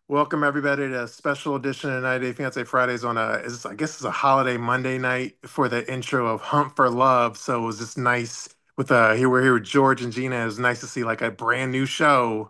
Welcome everybody to a special edition of 90 Day Fiance Fridays on I guess it's a holiday Monday night for the intro of Hunt for Love. So it was just nice with here we're here with George and Gina. It was nice to see like a brand new show.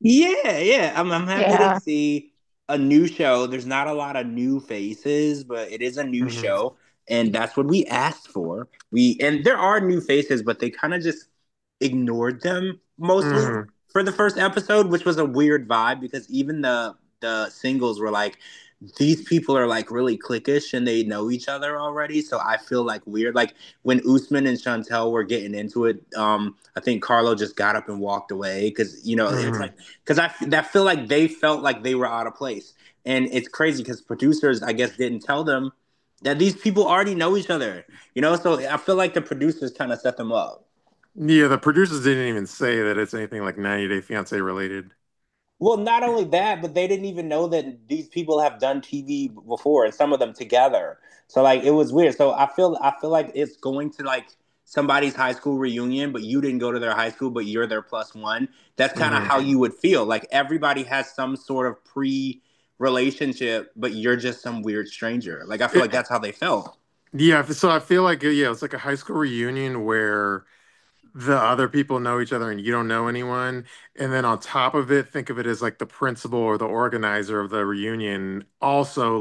Yeah. I'm happy to Yeah. see a new show. There's not a lot of new faces, but it is a new Hmm. show, and that's what we asked for. And there are new faces, but they kind of just ignored them mostly Hmm. for the first episode, which was a weird vibe because even the singles were like, these people are like really cliquish and they know each other already. So I feel like weird. Like when Usman and Chantel were getting into it, I think Carlo just got up and walked away because it was Hmm. like I feel like they felt like they were out of place, and it's crazy because producers I guess didn't tell them that these people already know each other. So I feel like the producers kind of set them up. Yeah, the producers didn't even say that it's anything like 90 Day Fiance related. Well, not only that, but they didn't even know that these people have done TV before, and some of them together. So like it was weird. So I feel like it's going to like somebody's high school reunion, but you didn't go to their high school, but you're their plus one. That's kind of Hmm. how you would feel. Like everybody has some sort of pre relationship, but you're just some weird stranger. Like I feel like that's how they felt. Yeah, so I feel like it's like a high school reunion where the other people know each other and you don't know anyone. And then on top of it, think of it as like the principal or the organizer of the reunion also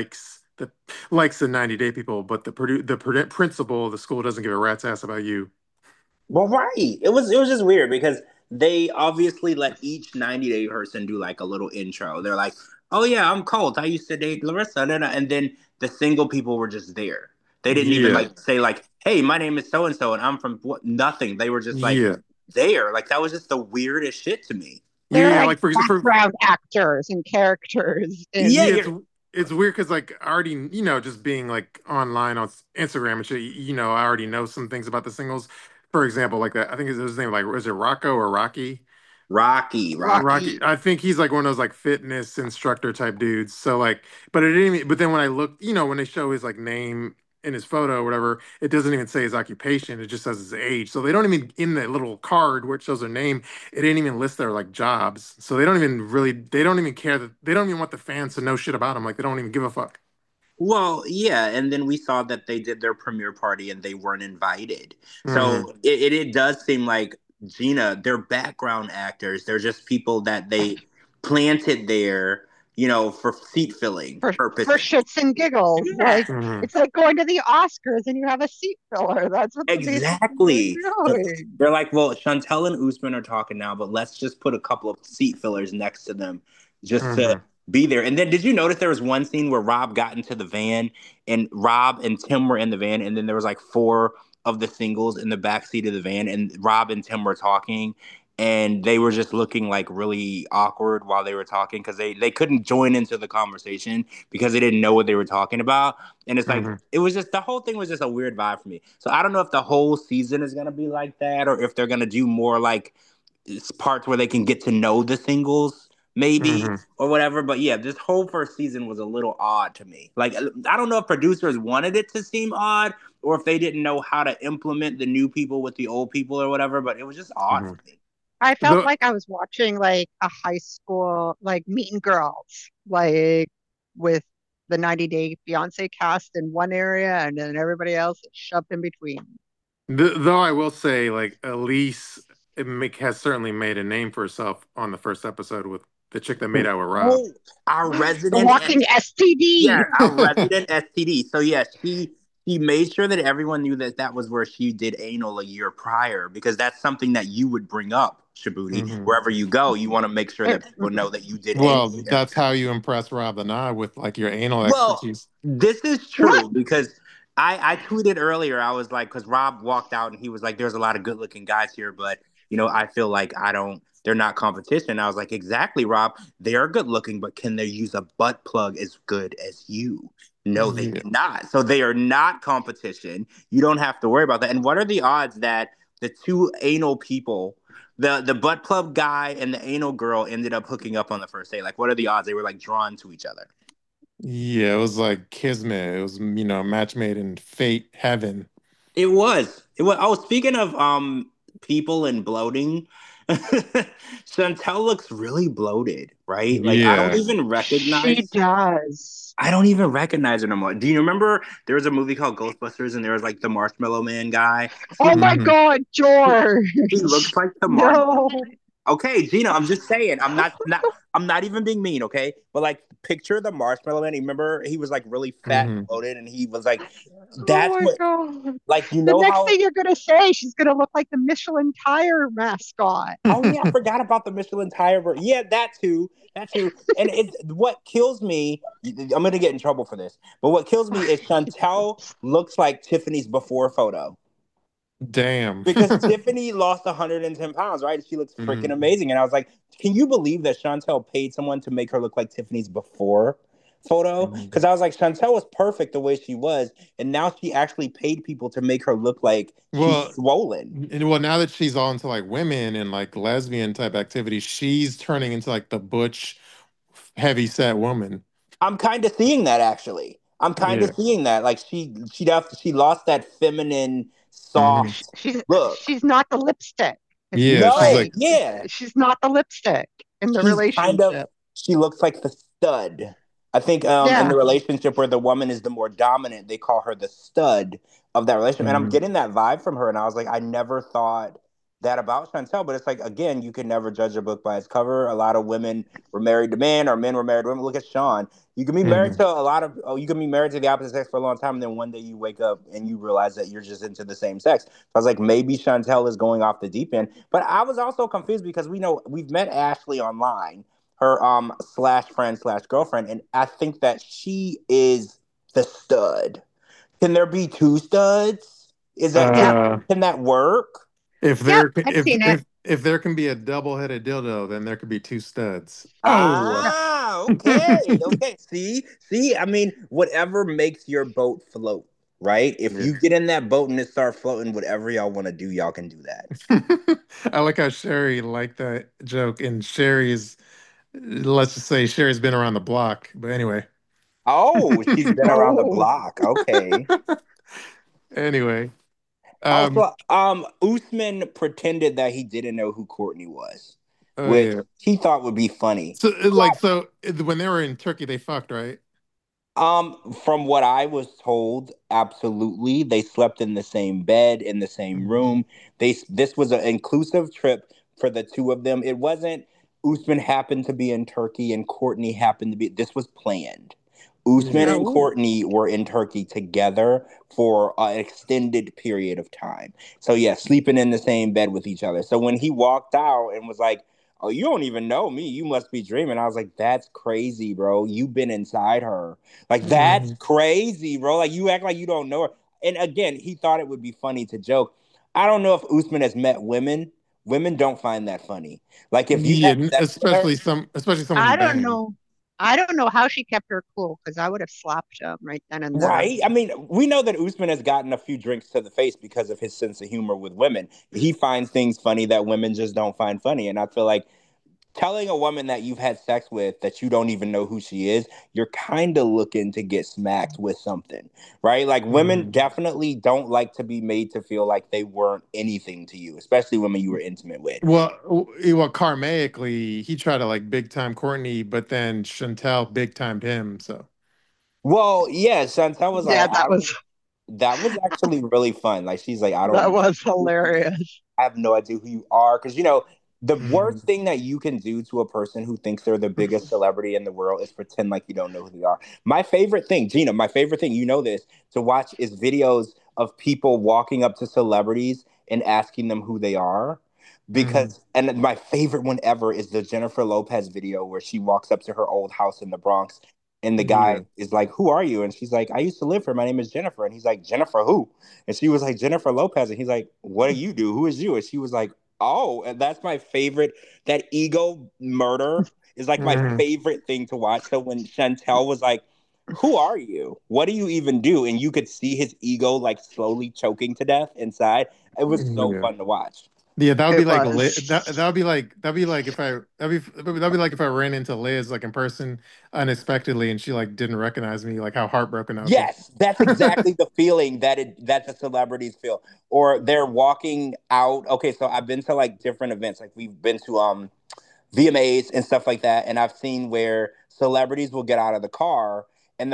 likes the 90 Day people, but the principal of the school doesn't give a rat's ass about you. Well, right. It was just weird because they obviously let each 90 day person do like a little intro. They're like, "Oh yeah, I'm Colt. I used to date Larissa." And then the single people were just there. They didn't even Yeah. like say like, "Hey, my name is so and so and I'm from what?" Nothing. They were just like Yeah. there. Like that was just the weirdest shit to me. They're Yeah, like like for background actors and characters Yeah, in yeah, you're it's weird because like I already just being like online on Instagram and shit, I already know some things about the singles. For example, like that, I think his name like was it Rocco or Rocky? Rocky, Rocky, Rocky. I think he's like one of those like fitness instructor type dudes. So like, but it didn't even, but then when I looked, when they show his like name in his photo or whatever, it doesn't even say his occupation. It just says his age. So they don't even in the little card where it shows their name, it didn't even list their like jobs. So they don't even care that they don't even want the fans to know shit about them. Like they don't even give a fuck. Well, yeah, and then we saw that they did their premiere party and they weren't invited. Hmm. So it does seem like Gina, they're background actors. They're just people that they planted there, for seat filling for purposes. shits and giggles. Yeah, Like Hmm. it's like going to the Oscars and you have a seat filler. That's what basically they're exactly. doing. They're like, well, Chantel and Usman are talking now, but let's just put a couple of seat fillers next to them just to Hmm. be there. And then did you notice there was one scene where Rob got into the van and Rob and Tim were in the van, and then there was like four of the singles in the back seat of the van, and Rob and Tim were talking. And they were just looking like really awkward while they were talking because they couldn't join into the conversation because they didn't know what they were talking about. And it's like Hmm. it was just the whole thing was just a weird vibe for me. So I don't know if the whole season is gonna be like that or if they're gonna do more like parts where they can get to know the singles, maybe Hmm. or whatever. But yeah, this whole first season was a little odd to me. Like I don't know if producers wanted it to seem odd or if they didn't know how to implement the new people with the old people or whatever. But it was just odd Hmm. for me. I felt The like I was watching like a high school like Meet and Girls, like with the 90 Day Fiance cast in one area and then everybody else is shoved in between. Though I will say, like Elise has certainly made a name for herself on the first episode with the chick that made out with Rob. Oh, our The resident walking Yeah, STD. our resident STD. So yeah, she made sure that everyone knew that that was where she did anal a year prior because that's something that you would bring up, Shabuti. Hmm. Wherever you go, you want to make sure that people know that you did Well, anal there. that's how you impress Rob the Nod with like your anal Well, expertise. this is What? true because I tweeted earlier. I was like, because Rob walked out and he was like, "There's a lot of good looking guys here, but I feel like I don't. They're not competition." I was like, "Exactly, Rob. They are good looking, but can they use a butt plug as good as you?" No, they Yeah. cannot. So they are not competition. You don't have to worry about that. And what are the odds that the two anal people, the butt plug guy and the anal girl, ended up hooking up on the first day? Like, what are the odds they were like drawn to each other? Yeah, it was like Kismet. It was, a match made in fate, heaven. It was. It was. Oh, speaking of people and bloating, Chantel looks really bloated, right? Like Yeah. She does. I don't even recognize her no more. Do you remember there was a movie called Ghostbusters and there was like the Marshmallow Man guy? Oh my Hmm. God, He looks George. like the Marshmallow. No. Okay, Gina, I'm just saying. I'm not even being mean, okay? But like picture the Marshmallow Man. You remember he was like really fat and Hmm. bloated and he was like Oh that's my what God. like you The know next how thing you're going to say, she's going to look like the Michelin tire mascot. oh yeah, I forgot about the Michelin tire. Yeah, that too. That too. And it's what kills me. I'm gonna get in trouble for this, but what kills me is Chantel looks like Tiffany's before photo Damn. because Tiffany lost 110 pounds, right? She looks freaking Hmm. amazing, and I was like, can you believe that Chantel paid someone to make her look like Tiffany's before photo? Hmm. Because I was like, Chantel was perfect the way she was, and now she actually paid people to make her look like she's Well, swollen. well, now that she's all into like women and like lesbian type activities, she's turning into like the butch, heavy set woman. I'm kind of seeing that actually. I'm kind of Yeah. seeing that. Like she lost that feminine Hmm. soft look. She's not the lipstick. It's Yeah. She's No, like like, yeah. she's not the lipstick in the She's kind of relationship. she looks like the stud. I think in Yeah. the relationship where the woman is the more dominant, they call her the stud of that relationship. And I'm mhm. getting that vibe from her. And I was like, I never thought that about Chantel, but it's like again, you can never judge a book by its cover. A lot of women were married to men or men were married to women. Look at Sean. You can be married Mhm. to a lot of you can be married to the opposite sex for a long time, and then one day you wake up and you realize that you're just into the same sex. So I was like, maybe Chantel is going off the deep end. But I was also confused because we know we've met Ashley online, her slash friend slash girlfriend, and I think that she is the stud. Can there be two studs? Is that Yep. Uh, can that work? if Yep. there I've seen it. if there can be a double-headed dildo, then there could be two studs. Yep. Oh. Ah, okay, okay. See. I mean, whatever makes your boat float, right? If Yeah. you get in that boat and it start floating, whatever y'all want to do, y'all can do that. I like how Sherry liked that joke, and Sherry's, let's just say Sherry's been around the block. But anyway. Oh, she's been around the Oh. block. Okay. Anyway. Um, Also, Usman pretended that he didn't know who Courtney was, oh which yeah. he thought would be funny. So when they were in Turkey, they fucked, right? From what I was told, absolutely. They slept in the same bed, in the same Mhm. room. This was an inclusive trip for the two of them. It wasn't Usman happened to be in Turkey and Courtney happened to be. This was planned. Usman Yeah. and Oh. Courtney were in Turkey together for an extended period of time. So yeah, sleeping in the same bed with each other. So when he walked out and was like, "Oh, you don't even know me. You must be dreaming." I was like, "That's crazy, bro. You've been inside her." Like that's Mhm. crazy, bro. Like you act like you don't know her. And again, he thought it would be funny to joke. I don't know if Usman has met women. Women don't find that funny. Like if you've Yeah, had sex with her, especially someone he I don't banged. know. I don't know how she kept her cool because I would have slapped him right then and there. right? I mean, we know that Usman has gotten a few drinks to the face because of his sense of humor with women. He finds things funny that women just don't find funny. And I feel like telling a woman that you've had sex with that you don't even know who she is, you're kind of looking to get smacked with something, right? Like women Mhm. definitely don't like to be made to feel like they weren't anything to you, especially women you were intimate with. Well, karmically, he tried to like big time Courtney, but then Chantel big timed him. So. Well, yeah, Chantel was like, Yeah, that was that was actually really fun. Like she's like, I don't that know was who you are. hilarious. I have no idea who you are. Because, the Mhm. worst thing that you can do to a person who thinks they're the biggest celebrity in the world is pretend like you don't know who they are. My favorite thing, Gina, my favorite thing, you know this, to watch is videos of people walking up to celebrities and asking them who they are. Mhm. And my favorite one ever is the Jennifer Lopez video where she walks up to her old house in the Bronx and the guy Yeah. is like, "Who are you?" And she's like, "I used to live here. My name is Jennifer." And he's like, "Jennifer who?" And she was like, "Jennifer Lopez." And he's like, "What do you do? Who is you?" And she was like, "Oh," and that's my favorite. That ego murder is like my Mhm. favorite thing to watch. So when Chantel was like, "Who are you? What do you even do?" and you could see his ego like slowly choking to death inside, it was so Yeah. fun to watch. Yeah, that would be It like was. that'd be like if that'd be like if I ran into Liz like in person unexpectedly and she like didn't recognize me, like how heartbroken I would be. Yes, that's exactly the feeling that the celebrities feel. Or they're walking out. Okay, so I've been to like different events. Like we've been to VMAs and stuff like that, and I've seen where celebrities will get out of the car and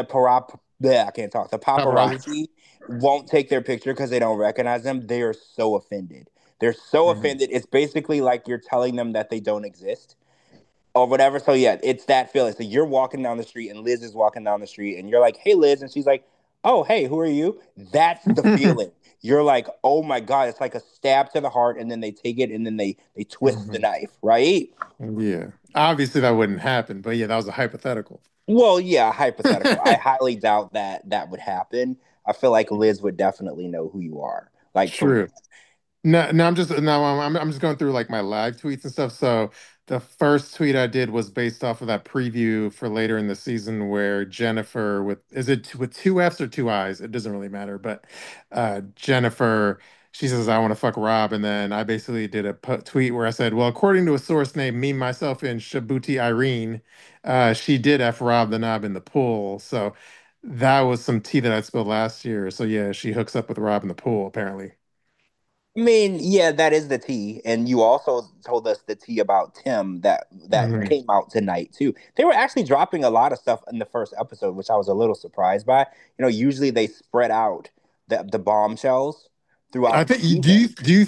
I can't talk. The Paparazzi. paparazzi won't take their picture because they don't recognize them. They are so offended. They're so Mhm. offended. It's basically like you're telling them that they don't exist or whatever. So yeah, it's that feeling. So you're walking down the street and Liz is walking down the street and you're like, "Hey Liz," and she's like, "Oh, hey, who are you?" That's the feeling. You're like, "Oh my god!" It's like a stab to the heart, and then they take it and then they twist the Mhm. knife, right? Yeah. Obviously that wouldn't happen, but yeah, that was a hypothetical. Well, yeah, hypothetical. I highly doubt that that would happen. I feel like Liz would definitely know who you are, like for True. No, no, I'm just going through like my live tweets and stuff. So the first tweet I did was based off of that preview for later in the season where Jennifer with is it with two F's or two I's? It doesn't really matter, but Jennifer, she says I want to fuck Rob, and then I basically did a tweet where I said, well, according to a source named me myself and Shabuti Irene, she did F Rob the knob in the pool. So that was some tea that I spilled last year. So yeah, she hooks up with Rob in the pool apparently. I mean, yeah, that is the tea, and you also told us the tea about Tim that Mhm. came out tonight too. They were actually dropping a lot of stuff in the first episode, which I was a little surprised by. Usually they spread out the bombshells I throughout the think season.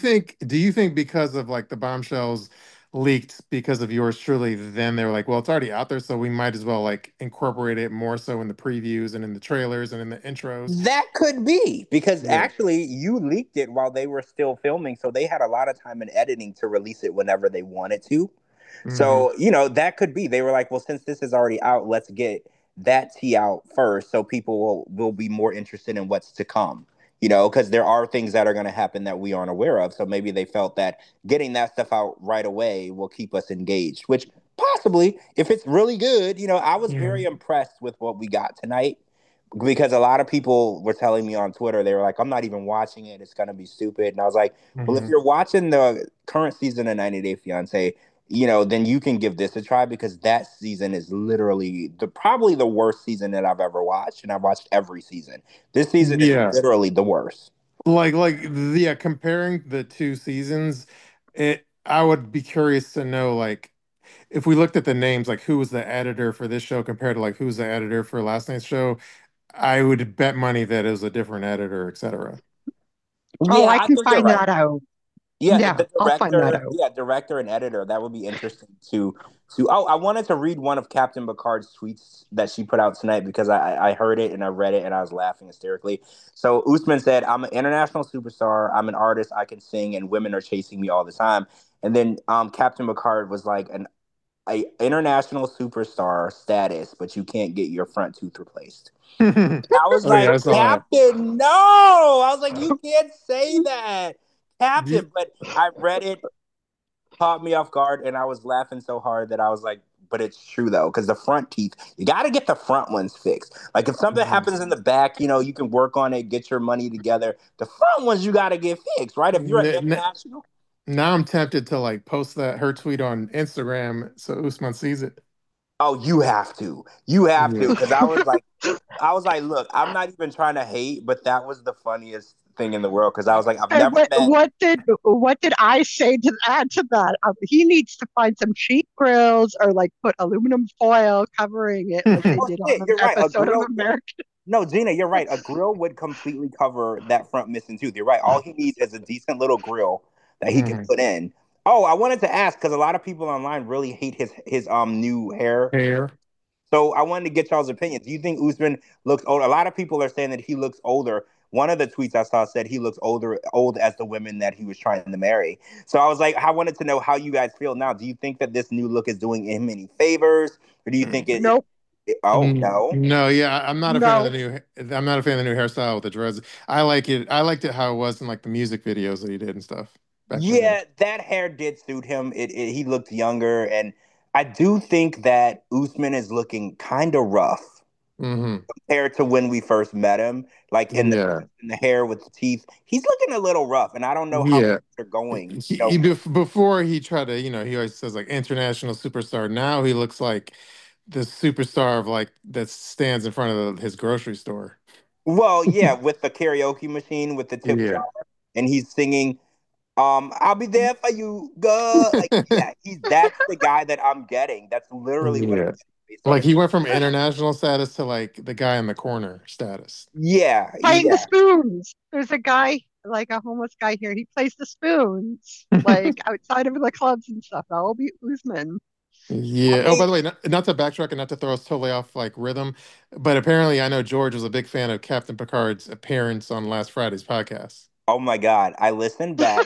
do you think because of like the bombshells leaked because of yours truly, then they were like, well, it's already out there, so we might as well like incorporate it more so in the previews and in the trailers and in the intros. That could be because Yeah. actually you leaked it while they were still filming, so they had a lot of time in editing to release it whenever they wanted to. Hmm. So, that could be. They were like, well, since this is already out, let's get that tea out first so people will be more interested in what's to come. Because there are things that are going to happen that we aren't aware of. So maybe they felt that getting that stuff out right away will keep us engaged, which possibly, if it's really good, I was Yeah. very impressed with what we got tonight because a lot of people were telling me on Twitter, they were like, I'm not even watching it. It's going to be stupid. And I was like, well, if Hmm. you're watching the current season of 90 Day Fiance, then you can give this a try because that season is literally probably the worst season that I've ever watched. And I've watched every season. This season is Yeah. literally the worst. Yeah, comparing the two seasons, I would be curious to know like if we looked at the names, like who was the editor for this show compared to like who's the editor for last night's show, I would bet money that it was a different editor, etc. Oh, Yeah, I I can think you're find right. that out. Yeah, Yeah, the I'll find that director, out. yeah, director and editor. That would be interesting to. Oh, I wanted to read one of Captain Picard's tweets that she put out tonight because I heard it and I read it and I was laughing hysterically. So Usman said, "I'm an international superstar. I'm an artist. I can sing, and women are chasing me all the time." And then Captain Picard was like a international superstar status, but you can't get your front tooth replaced. I was Oh yeah, like, I saw that. Captain, no. I was like, you can't say that, Do Captain. But I read it, caught me off guard, and I was laughing so hard that I was like, but it's true though, because the front teeth, you got to get the front ones fixed. Like if something Mhm. happens in the back, you can work on it, get your money together. The front ones you got to get fixed, right? If you're an N- n- international, Now I'm tempted to like post that her tweet on Instagram so Usman sees it. oh, you have to, Yeah. because I was like, look, I'm not even trying to hate, but that was the funniest thing in the world because I was like, I've And never met. what did I say to add to that? He needs to find some cheap grills or like put aluminum foil covering it like they Oh did on shit, an you're right. A episode of grill. American. No, Gina, you're right. A grill would completely cover that front missing tooth. You're right. All he needs is a decent little grill that he can Mhm. put in. Oh, I wanted to ask because a lot of people online really hate his new hair. Hair. So I wanted to get y'all's opinion. Do you think Usman looks old? A lot of people are saying that he looks older. One of the tweets I saw said he looks old as the women that he was trying to marry. So I was like, I wanted to know how you guys feel now. Do you think that this new look is doing him any favors, or do you think Nope, oh no? No, yeah, I'm not a fan of the no. new. I'm not a fan of the new hairstyle with the dreads. I like it. I liked it how it was in like the music videos that he did and stuff back in the day. Yeah, that hair did suit him. He looked younger, and I do think that Usman is looking kind of rough. Hmm. compared to when we first met him. Like Yeah. in the hair with the teeth, he's looking a little rough, and I don't know how Yeah. they're going. Before he tried to, he always says like international superstar. Now he looks like the superstar of like that stands in front of his grocery store. Well, yeah, with the karaoke machine with the tip jar, Yeah. and he's singing. I'll be there for you, God. Like, yeah, that's the guy that I'm getting. That's literally what I'm Yeah. getting based on Like his. he went from international status to like the guy in the corner status. Yeah, Playing the yeah. spoons. There's a guy, like a homeless guy here. He plays the spoons, like outside of the clubs and stuff. That will be Usman. I Yeah. Oh, mean, by the way, not to backtrack and not to throw us totally off like rhythm, but apparently I know George was a big fan of Captain Picard's appearance on last Friday's podcast. oh my God, I listened back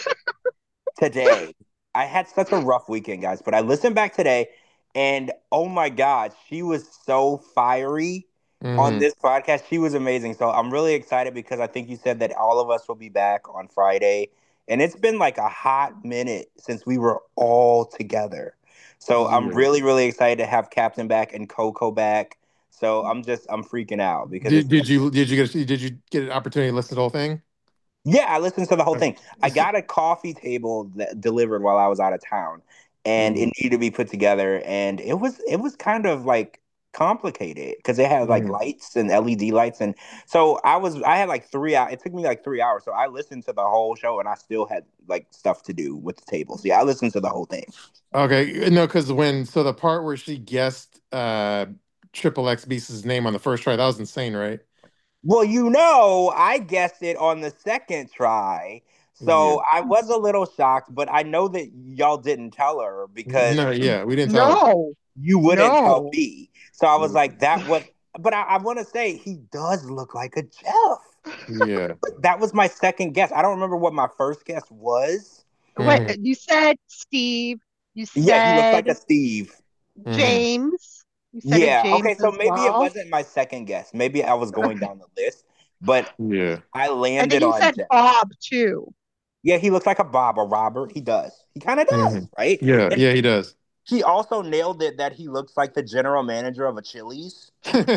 today. I had such a rough weekend, guys, but I listened back today, and oh my God, she was so fiery on Hmm. this podcast. She was amazing. So I'm really excited because I think you said that all of us will be back on Friday, and it's been like a hot minute since we were all together. So I'm Yeah. really, really excited to have Captain back and Coco back. So I'm freaking out because it's Did you get an opportunity to listen to the whole thing? yeah, I listened to the whole Okay. thing. I got a coffee table that delivered while I was out of town, and it Mhm. needed to be put together, and it was kind of like complicated because it had like Mhm. lights and LED lights, and so I had like 3 hours. It took me like 3 hours, so I listened to the whole show, and I still had like stuff to do with the table. So yeah, I listened to the whole thing. Okay, no, because the part where she guessed Triple X Beast's name on the first try, that was insane, right? Well, I guessed it on the second try. Yeah. So I was a little shocked, but I know that y'all didn't tell her because No, yeah, we didn't tell her. No, you wouldn't tell no. me. So I was Yeah. like, that was, but I want to say he does look like a Jeff. Yeah. But that was my second guess. I don't remember what my first guess was. Wait, Hmm. you said Steve. You Yeah, he looks like said a Steve. Hmm. James. You said a Yeah. Okay. James So as maybe it well. wasn't my second guess. Maybe I was going down the list, but Yeah. I And then landed you on said Jeff. Bob too. Yeah, he looks like a Bob, a Robert. He does. He kind of Hmm. does, right? Yeah, And yeah, he does. he also nailed it that he looks like the general manager of a Chili's.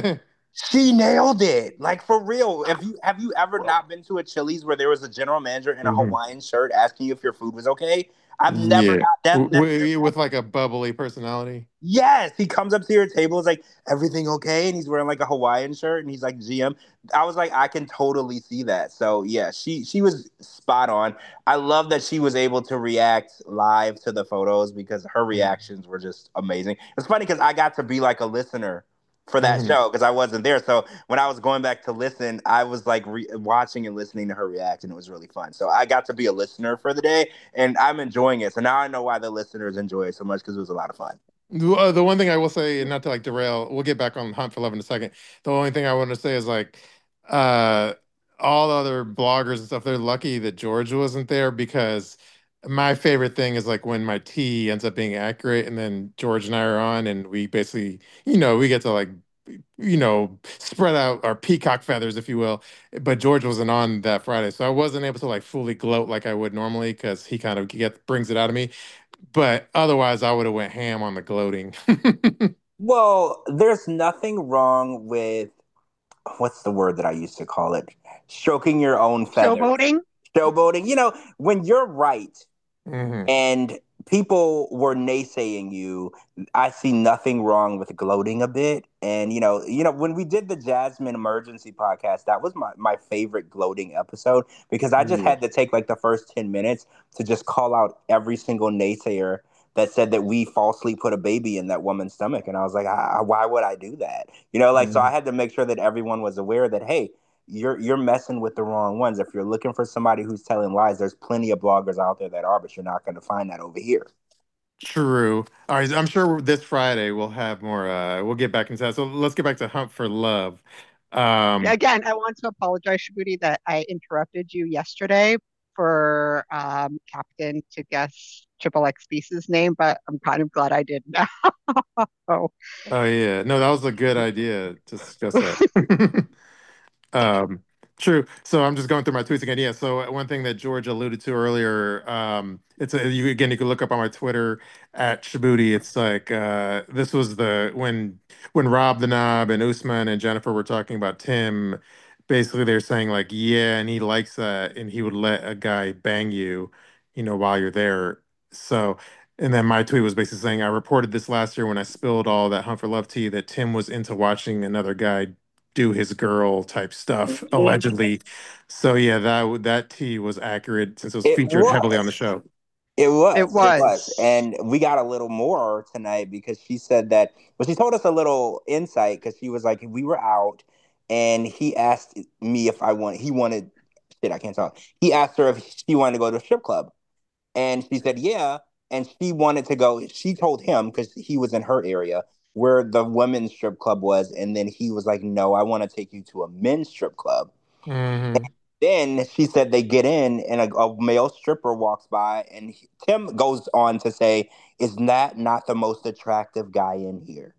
She nailed it. Like for real. Have you ever not been to a Chili's where there was a general manager in a Hmm. Hawaiian shirt asking you if your food was okay? I've never Yeah. not that's never With happened. like a bubbly personality. Yes, he comes up to your table, is like, everything okay? And he's wearing like a Hawaiian shirt and he's like GM. I was like, I can totally see that. So yeah, she was spot on. I love that she was able to react live to the photos because her reactions were just amazing. It's funny because I got to be like a listener for that Hmm. show because I wasn't there. So when I was going back to listen, I was like watching and listening to her react, and it was really fun. So I got to be a listener for the day, and I'm enjoying it. So now I know why the listeners enjoy it so much because it was a lot of fun. The one thing I will say, and not to like derail, we'll get back on Hunt for Love in a second. The only thing I want to say is like, uh, all the other bloggers and stuff, they're lucky that George wasn't there because my favorite thing is like when my tea ends up being accurate, and then George and I are on, and we basically, we get to like, spread out our peacock feathers, if you will. But George wasn't on that Friday, so I wasn't able to like fully gloat like I would normally because he kind of brings it out of me. But otherwise, I would have went ham on the gloating. Well, there's nothing wrong with what's the word that I used to call it? Stroking your own feathers. Showboating. Showboating. When you're right Hmm. and people were naysaying you, I see nothing wrong with gloating a bit. And when we did the Jasmine emergency podcast, that was my favorite gloating episode because I just Yeah. had to take like the first 10 minutes to just call out every single naysayer that said that we falsely put a baby in that woman's stomach. And I was like, why would I do that? So I Mhm. had to make sure that everyone was aware that, hey, you're messing with the wrong ones. If you're looking for somebody who's telling lies, there's plenty of bloggers out there that are, but you're not going to find that over here. True. All right. I'm sure this Friday we'll have more. We'll get back into that. So let's get back to Hunt for Love. Um, Again, I want to apologize, Shabuti, that I interrupted you yesterday for Captain to guess Triple X Beast's name, but I'm kind of glad I did now. Oh, oh yeah. No, that was a good idea to discuss that. Um, True. So I'm just going through my tweets again. Yeah. So one thing that George alluded to earlier, it's you can look up on my Twitter at Shibuti. It's like this was the when Rob the Knob and Usman and Jennifer were talking about Tim. Basically, they're saying like, yeah, and he likes that, and he would let a guy bang you, while you're there. So, and then my tweet was basically saying, I reported this last year when I spilled all that Hunt for Love tea that Tim was into watching another guy do his girl type stuff Mhm. allegedly. So yeah, that tea was accurate since it was It featured heavily on the was. show. It It was, it was. was. And we got a little more tonight because she said that, well, she told us a little insight because she was like, we were out and he asked me if he wanted, shit, I can't talk. He asked her if she wanted to go to a strip club. And she said, yeah. And she wanted to go, she told him because he was in her area where the women's strip club was. And then he was like, no, I want to take you to a men's strip club. Hmm. Then she said they get in and a male stripper walks by, and Tim goes on to say, "Is that not the most attractive guy in here?"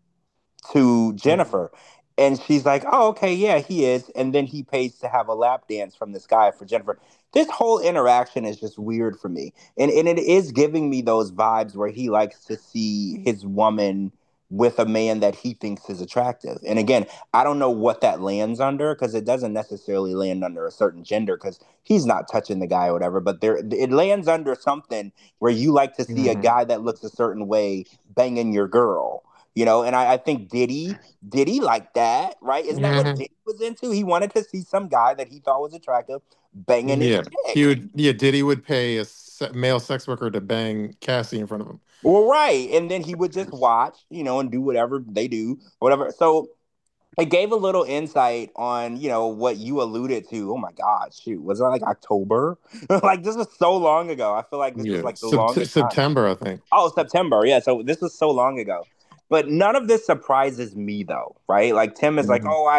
To Jennifer. And she's like, "Oh, okay, yeah, he is." And then he pays to have a lap dance from this guy for Jennifer. This whole interaction is just weird for me. And it is giving me those vibes where he likes to see his woman with a man that he thinks is attractive. And again, I don't know what that lands under because it doesn't necessarily land under a certain gender because he's not touching the guy or whatever, but there it lands under something where you like to see a Hmm. guy that looks a certain way banging your girl, and I think Diddy like that, right? Isn't that what Hmm. Diddy was into? He wanted to see some guy that he thought was attractive banging his Yeah, chick. Diddy would pay a male sex worker to bang Cassie in front of him. Well, right. And then he would just watch, and do whatever they do, whatever. So it gave a little insight on, what you alluded to. Oh my God, shoot. Was it like October? Like this was so long ago. I feel like this was Yeah, like the longest time. September, I think. Oh, September. Yeah. So this was so long ago. But none of this surprises me though, right? Like Tim is like, Mhm. oh,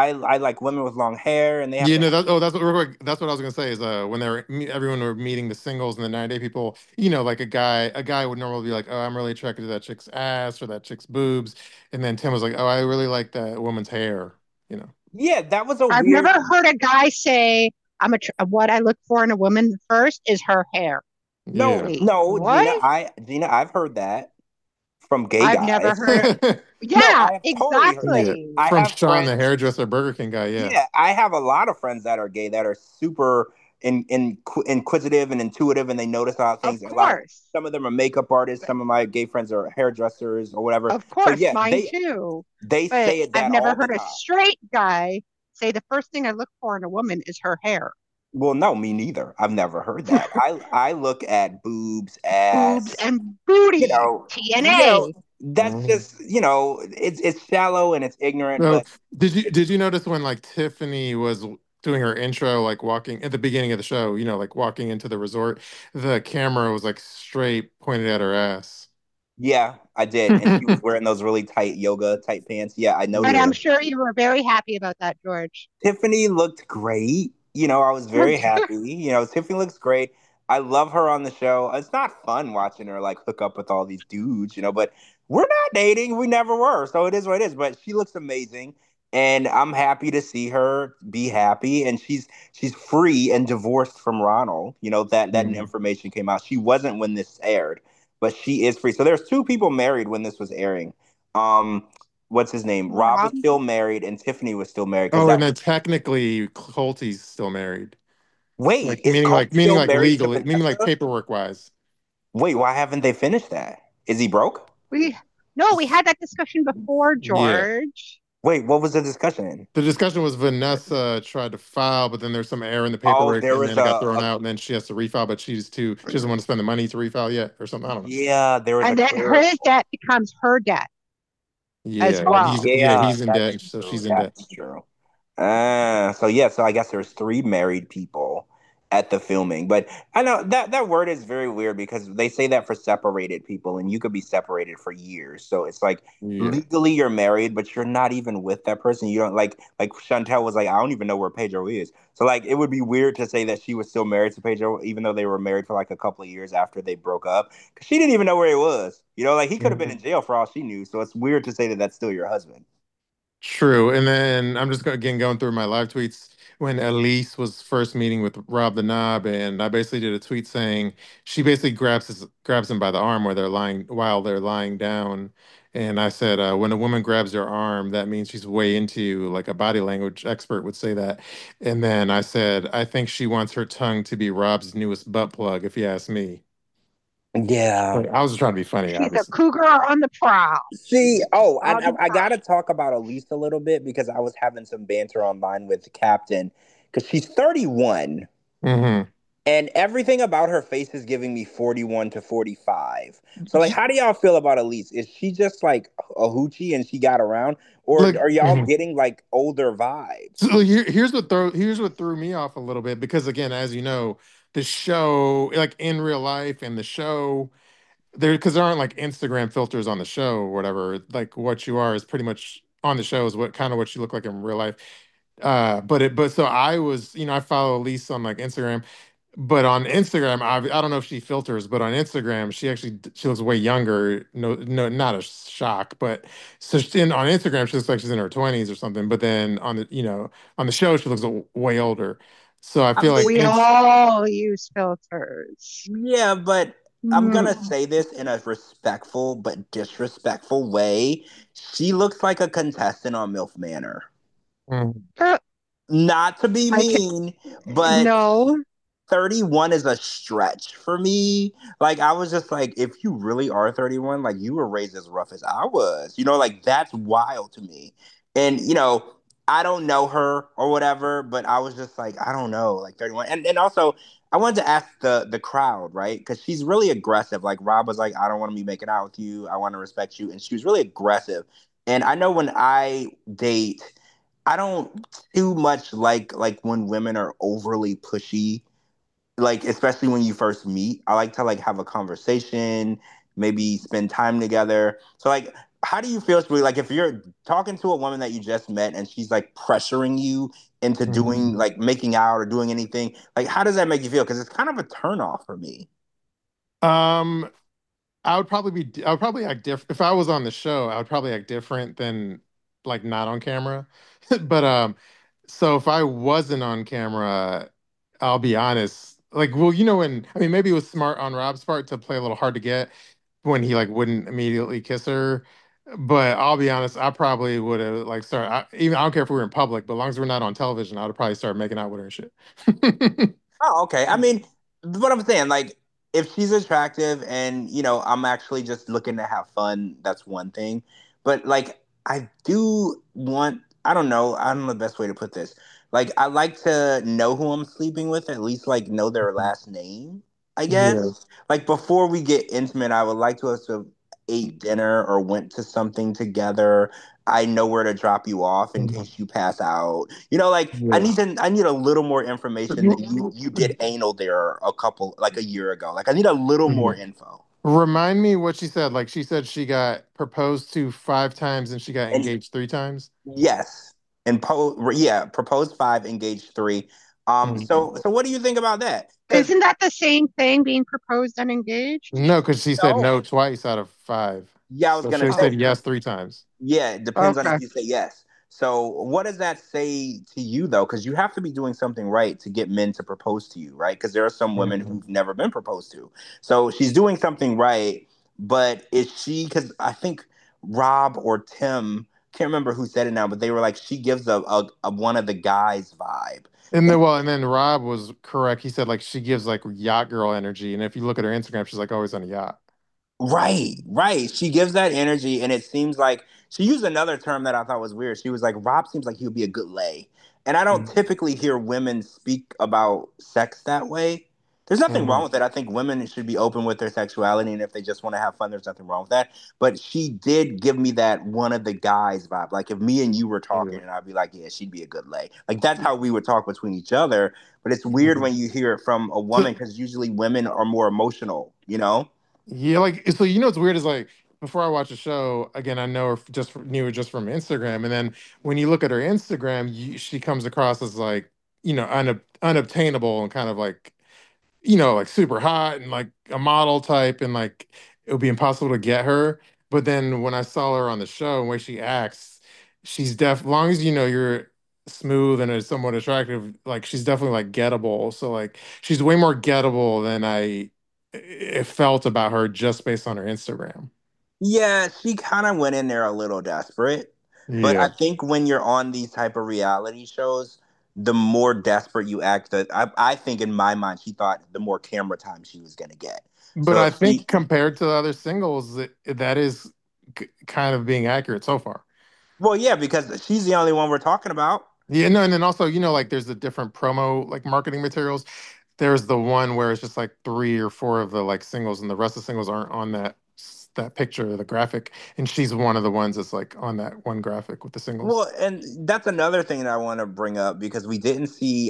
I like women with long hair and they have Yeah, to no, have. that's what real quick, that's what I was gonna say is when everyone were meeting the singles and the 9 day people, like a guy would normally be like, oh, I'm really attracted to that chick's ass or that chick's boobs, and then Tim was like, oh, I really like that woman's hair, you know. Yeah, that was a I've never weird. heard a guy say, what I look for in a woman first is her hair. Yeah. No, Wait, no, Gina, what? I've heard that from gay I've never guys. heard it. No, Yeah, I have totally heard that. Yeah, exactly. I from have Sean the friends. hairdresser Burger King guy. Yeah. Yeah, I have a lot of friends that are gay that are super inquisitive and intuitive, and they notice a lot of Of things. A lot of course. some of them are makeup artists. Some of my gay friends are hairdressers or whatever. Of So course, yeah, mine they too. they But say I've that never all the heard a time. straight guy say the first thing I look for in a woman is her hair. Well, no, me neither. I've never heard that. I look at boobs, Boobs ass, and you booty. know, TNA. that's Mhm. just, it's shallow and it's ignorant, So but did you notice when like Tiffany was doing her intro, like walking at the beginning of the show, like walking into the resort, the camera was like straight pointed at her ass. yeah, I did. And she was wearing those really tight yoga tight pants. Yeah, I And noticed. I'm Yeah. sure you were very happy about that, George. Tiffany looked great. I was very happy. Tiffany looks great. I love her on the show. It's not fun watching her like hook up with all these dudes, but we're not dating. We never were. So it is what it is. But she looks amazing. And I'm happy to see her be happy. And she's free and divorced from Ronald. That Mhm. information came out. She wasn't when this aired, but she is free. So there's two people married when this was airing. Um, what's his name? Rob was Rob, still married and Tiffany was still married because Oh, and that then technically Colty's still married. Wait, Like is meaning Colt like meaning still like married to legally, meaning like Vanessa? paperwork wise. Wait, why haven't they finished that? Is he broke? we no, we had that discussion before, Yeah. George. Wait, what was the discussion? The discussion was Vanessa tried to file, but then there's some error in the Oh, paperwork, there and was then it got thrown a out, and then she has to refile, but she doesn't want to spend the money to refile yet, or something. I don't know. yeah, there was a And then his clerical. debt becomes her debt as Yeah, Oh well. yeah, he's in that's debt, so true. she's in debt. That's true. So I guess there's three married people at the filming. But I know that word is very weird because they say that for separated people, and you could be separated for years. So it's like Yeah. legally you're married, but you're not even with that person. You don't like Chantel was like, I don't even know where Pedro is. So like it would be weird to say that she was still married to Pedro, even though they were married for like a couple of years after they broke up. Because she didn't even know where he was. Like he could have been in Mhm. jail for all she knew. So it's weird to say that that's still your husband. True. And then I'm just again going through my live tweets. when Elise was first meeting with Rob the Knob, and I basically did a tweet saying she basically grabs him by the arm while they're lying down, and I said when a woman grabs your arm, that means she's way into you, like a body language expert would say that. And then I said I think she wants her tongue to be Rob's newest butt plug, if you ask me. Yeah. But I was just trying to be funny, She's a obviously. cougar on the prowl. See, oh, On the I prowl. gotta talk about Elise a little bit because I was having some banter online with the captain because she's 31 Hmm. and everything about her face is giving me 41 to 45. So, like, how do y'all feel about Elise? Is she just like a hoochie and she got around, or Like, are y'all mhm. getting like older vibes? So here's what threw me off a little bit because again, as you know, the show, like in real life and the show, there aren't like Instagram filters on the show or whatever. Like what you are is pretty much on the show is what kind of what you look like in real life. But so I was, I follow Elise on like Instagram, but on Instagram, I don't know if she filters, but on Instagram, she looks way younger. No, no, not a shock, but on Instagram, she looks like she's in her 20s or something. But then on the show, she looks way older. So I I feel like mean, We it's all use filters. yeah, but I'm Mm. gonna say this in a respectful but disrespectful way. She looks like a contestant on MILF Manor. mm, Uh, Not to be I can mean, but no. 31 is a stretch for me. Like, I was just like, if you really are 31, like, you were raised as rough as I was. Like, that's wild to me. And, I don't know her or whatever, but I was just like, I don't know, like 31. And also, I wanted to ask the crowd, right? Because she's really aggressive. Like, Rob was like, I don't want to be making out with you. I want to respect you. And she was really aggressive. And I know when I date, I don't too much like when women are overly pushy, like especially when you first meet. I like to like have a conversation, maybe spend time together. So like, how do you feel, Shmuley, like if you're talking to a woman that you just met and she's like pressuring you into doing mhm. like making out or doing anything, like how does that make you feel? Because it's kind of a turn off for me. um, I would probably act different if I was on the show. I would probably act different than like not on camera. But so if I wasn't on camera, I'll be honest. Like, well, when I mean, maybe it was smart on Rob's part to play a little hard to get when he like wouldn't immediately kiss her. But I'll be honest, I probably would have like started. I don't care if we were in public, but as long as we're not on television, I would probably start making out with her and shit. Oh, okay. I mean, what I'm saying, like, if she's attractive and, I'm actually just looking to have fun, that's one thing. But, like, I do want, I don't know the best way to put this. Like, I like to know who I'm sleeping with, at least, like, know their last name, I Yeah. guess. Like, before we get intimate, I would like to us to ate dinner or went to something together. I know where to drop you off in Mhm. case you pass out. Like Yeah. I need a little more information that you did anal there a couple like a year ago. Like I need a little more Mhm. info. Remind me what she said. Like she said she got proposed to 5 times and she got And engaged 3 times. yes, proposed 5, engaged 3. Mhm. So what do you think about that? Because Isn't that the same thing, being proposed and engaged? No, because she said no, no twice out of 5. yeah, I was So gonna she Oh, said say. yes 3 times. Yeah, it depends on if okay. you say yes. So, what does that say to you, though? Because you have to be doing something right to get men to propose to you, right? Because there are some women Mhm. who've never been proposed to. So, she's doing something right, but is she, because I think Rob or Tim, can't remember who said it now, but they were like, she gives a one of the guys vibe. And And then and then Rob was correct. He said like she gives like yacht girl energy. And if you look at her Instagram, she's like always on a yacht. right, right. She gives that energy, and it seems like she used another term that I thought was weird. She was like, Rob seems like he would be a good lay. And I don't Mhm. typically hear women speak about sex that way. There's nothing wrong Mhm. with it. I think women should be open with their sexuality, and if they just want to have fun, there's nothing wrong with that. But she did give me that one of the guys vibe. Like if me and you were talking, Yeah. and I'd be like, yeah, she'd be a good lay. Like that's how we would talk between each other. But it's weird Mhm. when you hear it from a So woman because usually women are more emotional. yeah, like so what's weird is like before I watch a show, again, I know her knew her just from Instagram. And then when you look at her Instagram, she comes across as like, unobtainable and kind of like like super hot and like a model type and like it would be impossible to get her. But then when I saw her on the show and the way she acts, she's long as you know you're smooth and is somewhat attractive, like she's definitely like gettable. So like she's way more gettable than I felt about her just based on her Instagram. Yeah, she kind of went in there a little desperate. But I Yeah. think when you're on these type of reality shows, the more desperate you act, I think in my mind, she thought the more camera time she was going to get. But So I she, think compared to the other singles, that is kind of being accurate so far. well, yeah, because she's the only one we're talking about. Yeah, no, and then also, like there's the different promo like marketing materials. There's the one where it's just like three or four of the like singles, and the rest of the singles aren't on that picture, the graphic. And she's one of the ones that's like on that one graphic with the singles. Well, and that's another thing that I want to bring up because we didn't see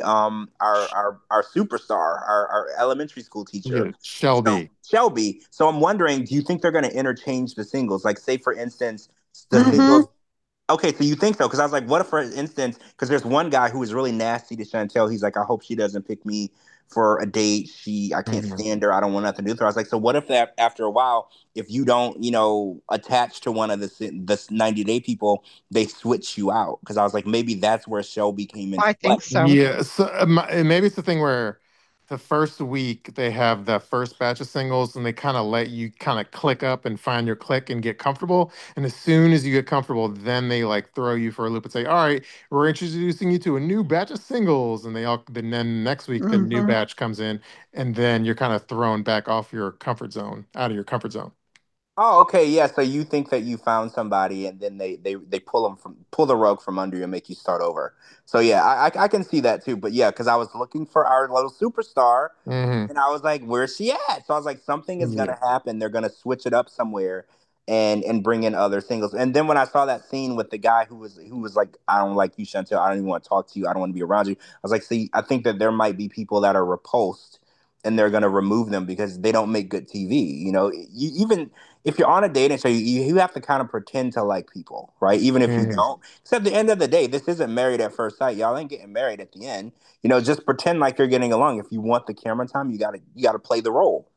our superstar, our elementary school teacher, Yeah, Shelby. Shelby. So I'm wondering, do you think they're going to interchange the singles? Like, say for instance, the Mm-hmm. singles. Okay, so you think so? Because I was like, what if, for instance, because there's one guy who was really nasty to Chantel. He's like, I hope she doesn't pick me for a date. I can't Mhm. stand her. I don't want nothing to do with her. I was like, so what if that after a while, if you don't, attach to one of the 90 day people, they switch you out? Because I was like, maybe that's where Shelby came into I play. think so. Yeah, so and maybe it's the thing where the first week they have that first batch of singles and they kind of let you kind of click up and find your click and get comfortable. And as soon as you get comfortable, then they like throw you for a loop and say, "All right, we're introducing you to a new batch of singles." And then next week the new Mm-hmm. batch comes in, and then you're kind of thrown back off your comfort zone, out of your comfort zone. Oh, okay, yeah. So you think that you found somebody, and then they pull the rug from under you and make you start over. So yeah, I can see that too. But yeah, because I was looking for our little superstar, Hmm. and I was like, "Where's she at?" So I was like, "Something is Yeah. gonna happen. They're gonna switch it up somewhere, and bring in other singles." And then when I saw that scene with the guy who was like, "I don't like you, Chantel. I don't even want to talk to you. I don't want to be around you." I was like, "See, I think that there might be people that are repulsed." And they're gonna remove them because they don't make good TV. Even if you're on a dating show, you have to kind of pretend to like people, right? Even if you Hmm. don't. Because at the end of the day, this isn't married at first sight. Y'all ain't getting married at the end. Just pretend like you're getting along. If you want the camera time, you gotta play the role.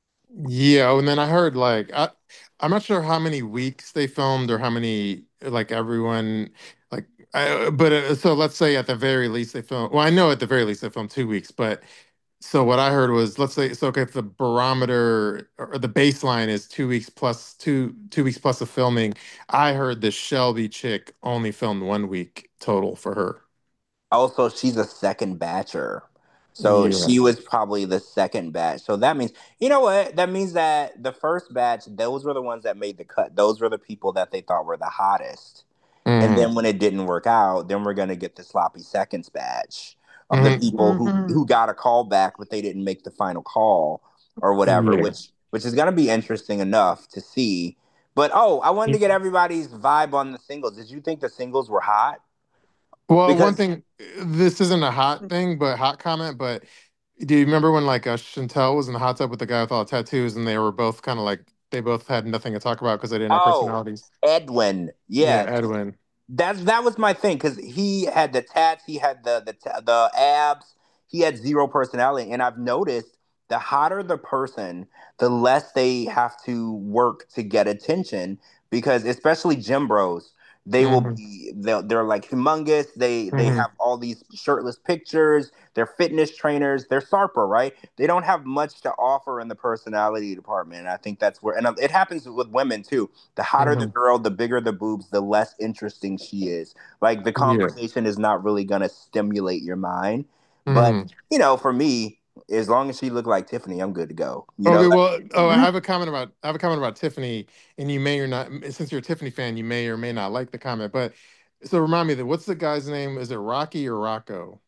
Yeah, and then I heard like I'm not sure how many weeks they filmed or how many like everyone like but so let's say at the very least they filmed, well I know at the very least they filmed 2 weeks, but so what I heard was, let's say, so okay, if the barometer or the baseline is 2 weeks plus 2 weeks plus of filming, I heard the Shelby chick only filmed 1 week total for her. Also, she's a second batcher. So Yeah. she was probably the second batch. So that means, you know what? That means that the first batch, those were the ones that made the cut. Those were the people that they thought were the hottest. And Hmm. then when it didn't work out, then we're gonna get the sloppy seconds batch of the Hmm. people who Mm-hmm. who got a call back, but they didn't make the final call or whatever, Yeah. which is gonna be interesting enough to see. But oh, I wanted to get everybody's vibe on the singles. Did you think the singles were hot? Well, one Because thing, this isn't a hot thing, but hot comment, but do you remember when like Chantel was in the hot tub with the guy with all the tattoos and they were both kind of like, they both had nothing to talk about because they didn't have oh, personalities? Edwin, Yeah, yeah, Edwin. that was my thing because he had the tats, he had the abs, he had zero personality, and I've noticed the hotter the person, the less they have to work to get attention because especially gym bros, Hmm. they're like humongous. They Hmm. have all these shirtless pictures. They're fitness trainers. They're Sarper, right? They don't have much to offer in the personality department. And I think that's where, and it happens with women too. The hotter the Hmm. girl, the bigger the boobs, the less interesting she is. Like the Yeah. conversation is not really gonna stimulate your mind. But Hmm. for me, as long as she looked like Tiffany, I'm good to go. Okay, Like, well, I have a comment about Tiffany, and you may or not, since you're a Tiffany fan, you may or may not like the comment. But so remind me that what's the guy's name? Is it Rocky or Rocco?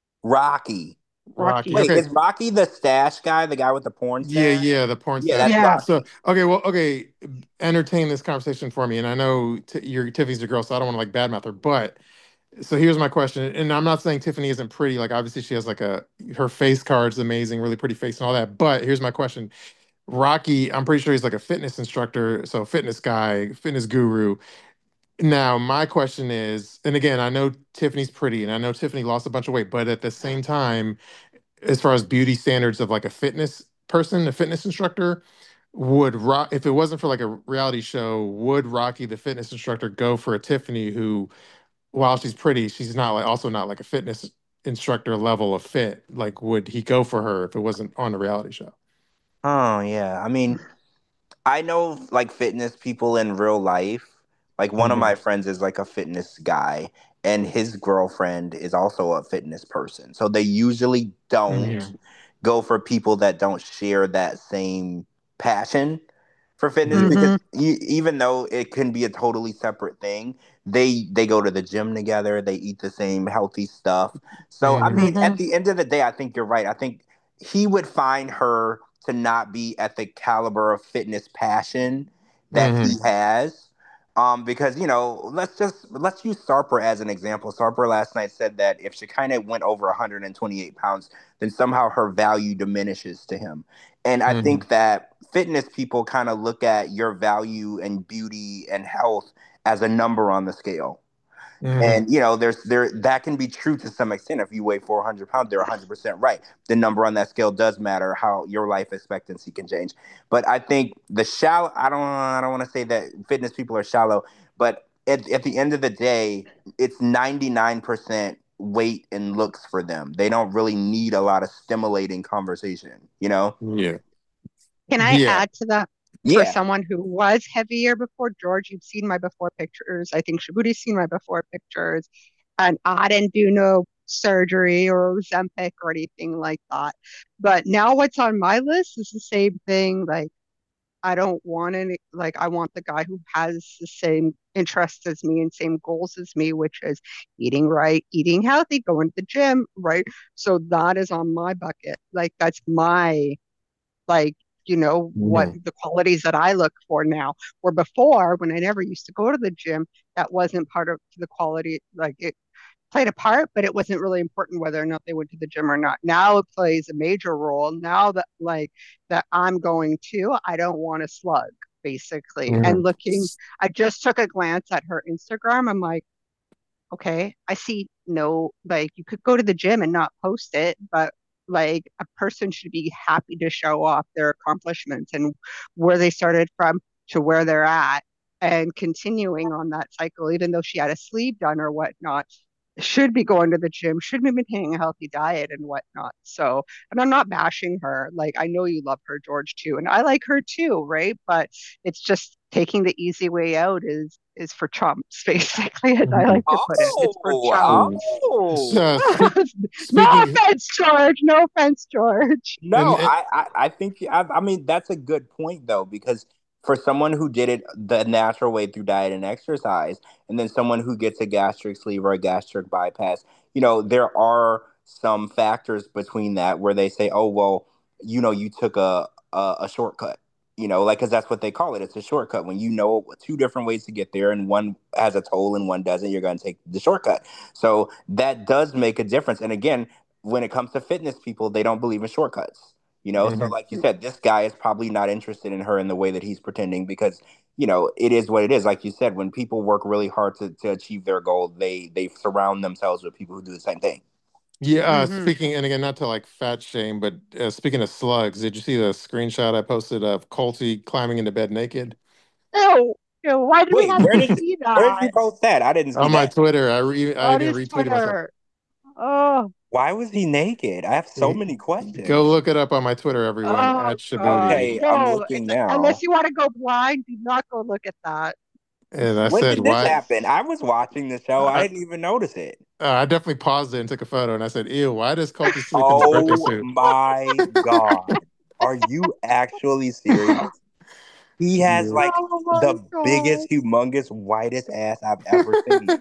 Rocky. Rocky. Rocky. Wait, Okay. is Rocky the stash guy, the guy with the porn Yeah, stash? yeah, the porn Yeah, stash. that's Yeah. So Rocky. okay, well, okay, entertain this conversation for me. And I know Tiffany's a girl, so I don't want to like badmouth her. But so here's my question, and I'm not saying Tiffany isn't pretty. Like obviously she has like her face card's amazing, really pretty face and all that. But here's my question. Rocky, I'm pretty sure he's like a fitness instructor, so fitness guy, fitness guru. Now, my question is, and again, I know Tiffany's pretty and I know Tiffany lost a bunch of weight, but at the same time, as far as beauty standards of like a fitness person, a fitness instructor, would Rock, if it wasn't for like a reality show, would Rocky, the fitness instructor, go for a Tiffany who while she's pretty, she's not like also not like a fitness instructor level of fit. Like, would he go for her if it wasn't on a reality show? Oh yeah. I mean, I know like fitness people in real life. Like one of Hmm. my friends is like a fitness guy and his girlfriend is also a fitness person. So they usually don't Hmm. go for people that don't share that same passion for fitness Yeah. because Hmm. even though it can be a totally separate thing, they go to the gym together, they eat the same healthy stuff. So I Hmm. mean, Hmm. at the end of the day, I think you're right. I think he would find her to not be at the caliber of fitness passion that he Hmm. has. Because let's use Sarper as an example. Sarper last night said that if Shekinah went over 128 pounds, then somehow her value diminishes to him. And I Hmm. think that fitness people kind of look at your value and beauty and health as a number on the scale. Hmm. And there's that can be true to some extent. If you weigh 400 pounds, they're 100% right. The number on that scale does matter. How your life expectancy can change. But I think the shallow. I don't want to say that fitness people are shallow, but at the end of the day, it's 99% weight and looks for them. They don't really need a lot of stimulating conversation. You know? Yeah. Can I Yeah. add to that? For Yeah. someone who was heavier before, George, you've seen my before pictures. I think Shabuti's seen my before pictures. And I didn't do no surgery or Ozempic or anything like that. But now what's on my list is the same thing. Like, I don't want any, like, I want the guy who has the same interests as me and same goals as me, which is eating right, eating healthy, going to the gym, right? So that is on my bucket. Like, that's my like what Hmm. the qualities that I look for now. Where before, when I never used to go to the gym, that wasn't part of the quality. Like it played a part, but it wasn't really important whether or not they went to the gym or not. Now it plays a major role. Now that that I'm going to, I don't want to slug basically. Hmm. And looking, I just took a glance at her Instagram. I'm like, okay, I see no, like you could go to the gym and not post it, but like a person should be happy to show off their accomplishments and where they started from to where they're at and continuing on that cycle, even though she had a sleeve done or whatnot, should be going to the gym, should be maintaining a healthy diet and whatnot. So, and I'm not bashing her. Like, I know you love her, George, too. And I like her too, right? But it's just taking the easy way out is for chumps, basically, as I like to put it. It's for Oh, chumps. oh. No Speaking offense, George. No offense, George. No, I think I mean that's a good point though because for someone who did it the natural way through diet and exercise, and then someone who gets a gastric sleeve or a gastric bypass, there are some factors between that where they say, oh well, you took a shortcut, like because that's what they call it. It's a shortcut when you know two different ways to get there, and one has a toll and one doesn't. You're going to take the shortcut. So that does make a difference. And again, when it comes to fitness people, they don't believe in shortcuts. So Mhm. like you said, this guy is probably not interested in her in the way that he's pretending because it is what it is. Like you said, when people work really hard to achieve their goal, they surround themselves with people who do the same thing. Yeah, Hmm. speaking, and again, not to like fat shame, but speaking of slugs, did you see the screenshot I posted of Colty climbing into bed naked? Ew, ew, why do we Wait, have where to did see where did you that post that? I didn't see On my that. Twitter, I on even his retweeted myself. Twitter? Oh, Why was he naked? I have so many Go questions. look it up on my Twitter, everyone, oh at God, Shabuti. Okay, I'm no. looking Unless now. you want to go blind, do not go look at that. And I When said, did this why? happen? I was watching the show. I I, didn't even notice it. I definitely paused it and took a photo, and I said, ew, why does Colty sleep in his birthday Oh suit? my God. Are you actually serious? He has Yeah. like Oh my the God. biggest, humongous, whitest ass I've ever seen.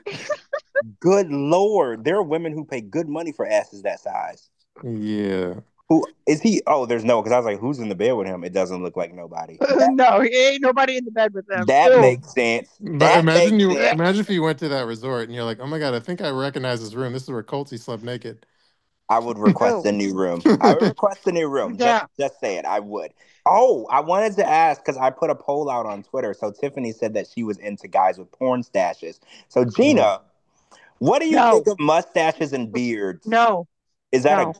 Good Lord. There are women who pay good money for asses that size. Yeah. Who is he? Oh, there's no, because I was like, who's in the bed with him? It doesn't look like nobody. That No, he ain't nobody in the bed with him. that Ew. makes sense. But That makes sense. imagine if you went to that resort and you're like, oh my God, I think I recognize this room. This is where Colty slept naked. I would request Ew. a new room. I would request a new room. Just Yeah. just say it. I would. Oh, I wanted to ask because I put a poll out on Twitter. So Tiffany said that she was into guys with porn stashes. So Mm. Gina, what do you think No. of mustaches and beards? No. Is that a No. good?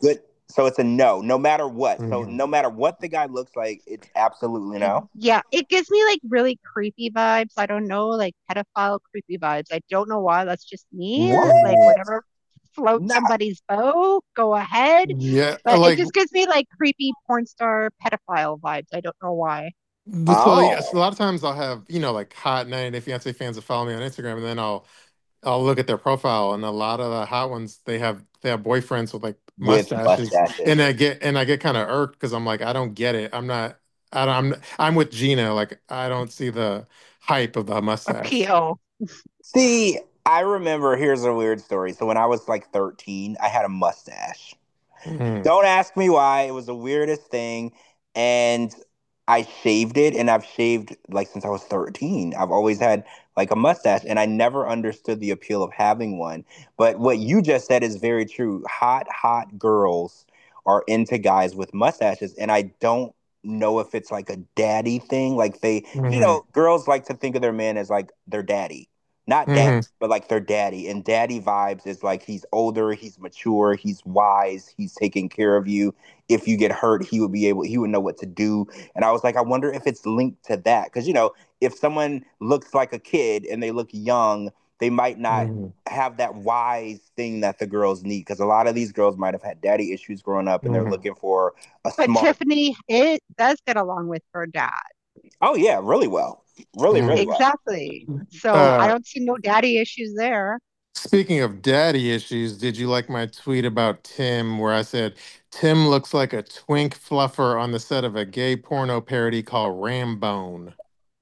So it's a no, no matter what. So Mhm. no matter what the guy looks like, it's absolutely no. Yeah, it gives me like really creepy vibes. I don't know, like pedophile creepy vibes. I don't know why. That's just me. Like Mhm. What? whatever floats Nah. somebody's boat, go ahead. Yeah, But it like just gives me like creepy porn star pedophile vibes. I don't know why. this. Well, yes, a Oh, lot of times I'll have like hot 90 Day Fiance fans that follow me on Instagram, and then I'll look at their profile, and a lot of the hot ones they have boyfriends with like with mustaches, and mustaches. I get kind of irked because I'm like, I don't get it. I'm with Gina. Like, I don't see the hype of the mustache. Appeal. See, I remember. Here's a weird story. So when I was like 13, I had a mustache. Mhm. Don't ask me why. It was the weirdest thing. And I shaved it, and I've shaved like since I was 13. I've always had like a mustache, and I never understood the appeal of having one. But what you just said is very true. Hot girls are into guys with mustaches, and I don't know if it's like a daddy thing. Like Mhm. girls like to think of their man as like their daddy. Not dad, Mhm. but like their daddy. And daddy vibes is like he's older, he's mature, he's wise, he's taking care of you. If you get hurt, he would know what to do. And I was like, I wonder if it's linked to that. Because, if someone looks like a kid and they look young, they might not Mhm. have that wise thing that the girls need. Because a lot of these girls might have had daddy issues growing up and they're Mhm. looking for a But smart. Tiffany, it does get along with her dad. Oh, yeah, really well. Really, really Mhm. well. Exactly. So I Uh, don't see no daddy issues there. Speaking of daddy issues, did you like my tweet about Tim where I said Tim looks like a twink fluffer on the set of a gay porno parody called Rambone?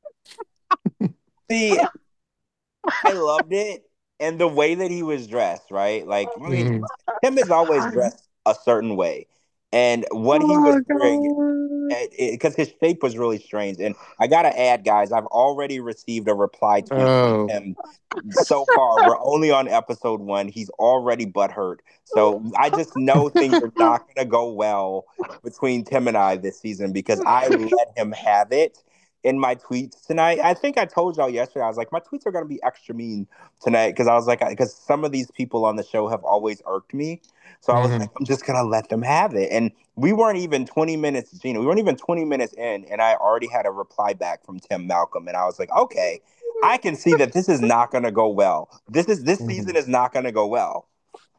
See, I loved it. And the way that he was dressed, right? Like, I mean, Mhm. Tim is always dressed a certain way. And what he was Oh wearing, God. because his shape was really strange. And I got to add, guys, I've already received a reply tweet from Oh, Tim. So far, we're only on episode one. He's already butthurt. So I just know things are not going to go well between Tim and I this season because I let him have it in my tweets tonight. I think I told y'all yesterday, I was like, my tweets are going to be extra mean tonight because I was like, because some of these people on the show have always irked me. So I was like, mhm. I'm just going to let them have it. And we weren't even 20 minutes, Gina, we weren't even 20 minutes in, and I already had a reply back from Tim Malcolm. And I was like, okay, I can see that this is not going to go well. This season Mhm. is not going to go well.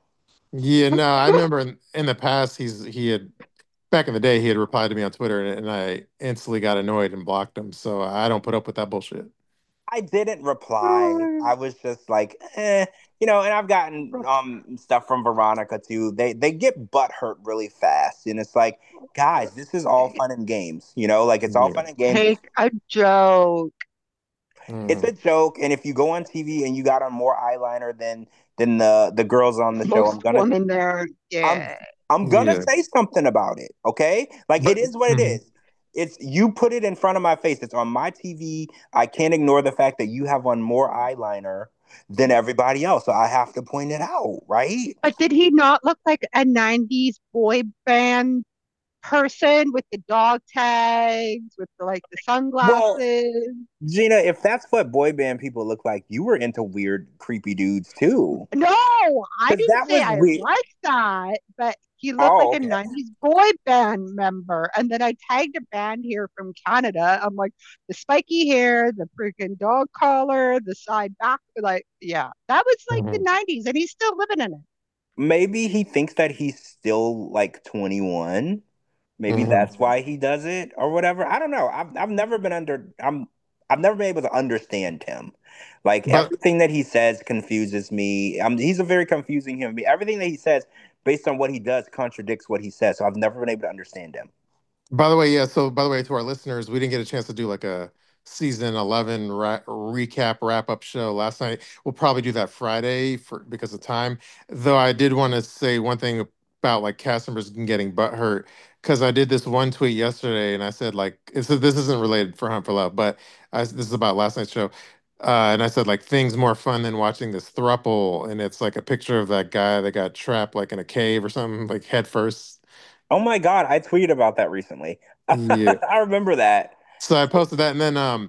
Yeah, no, I remember in the past he had back in the day he had replied to me on Twitter, and I instantly got annoyed and blocked him. So I don't put up with that bullshit. I didn't reply. I was just like, and I've gotten stuff from Veronica too. They get butt hurt really fast, and it's like, guys, this is all fun and games. Like it's all Yeah. fun and games. Take a joke. It's Mhm. a joke, and if you go on TV and you got on more eyeliner than the girls on the show, Most women there. I'm Yeah. I'm gonna Yeah, say something about it, okay? Like it but is what it mhm. is. It's you put it in front of my face. It's on my TV. I can't ignore the fact that you have on more eyeliner than everybody else. So I have to point it out, right? But did he not look like a 90s boy band person with the dog tags, with the Well, sunglasses? Gina, if that's what boy band people look like, you were into weird, creepy dudes too. No, I Because didn't that say was I weird. liked that, but he looked like Oh, a okay. 90s boy band member. And then I tagged a band here from Canada. I'm like, the spiky hair, the freaking dog collar, the side back. Like, yeah, that was like the Mhm. 90s, and he's still living in it. Maybe he thinks that he's still like 21. Maybe Mhm. that's why he does it or whatever. I don't know. I've never been able to understand him. Like But everything that he says confuses me. He's a very confusing human being. Everything that he says based on what he does contradicts what he says. So I've never been able to understand him. By the way, yeah. So, by the way, to our listeners, we didn't get a chance to do like a season 11 recap wrap up show last night. We'll probably do that Friday because of time. Though I did want to say one thing about like cast members getting butt hurt because I did this one tweet yesterday and I said like this isn't related for Hunt for Love, but this is about last night's show. And I said like things more fun than watching this thruple, and it's like a picture of that guy that got trapped like in a cave or something, like head first. Oh my God, I tweeted about that recently. Yeah. I remember that. So I posted that,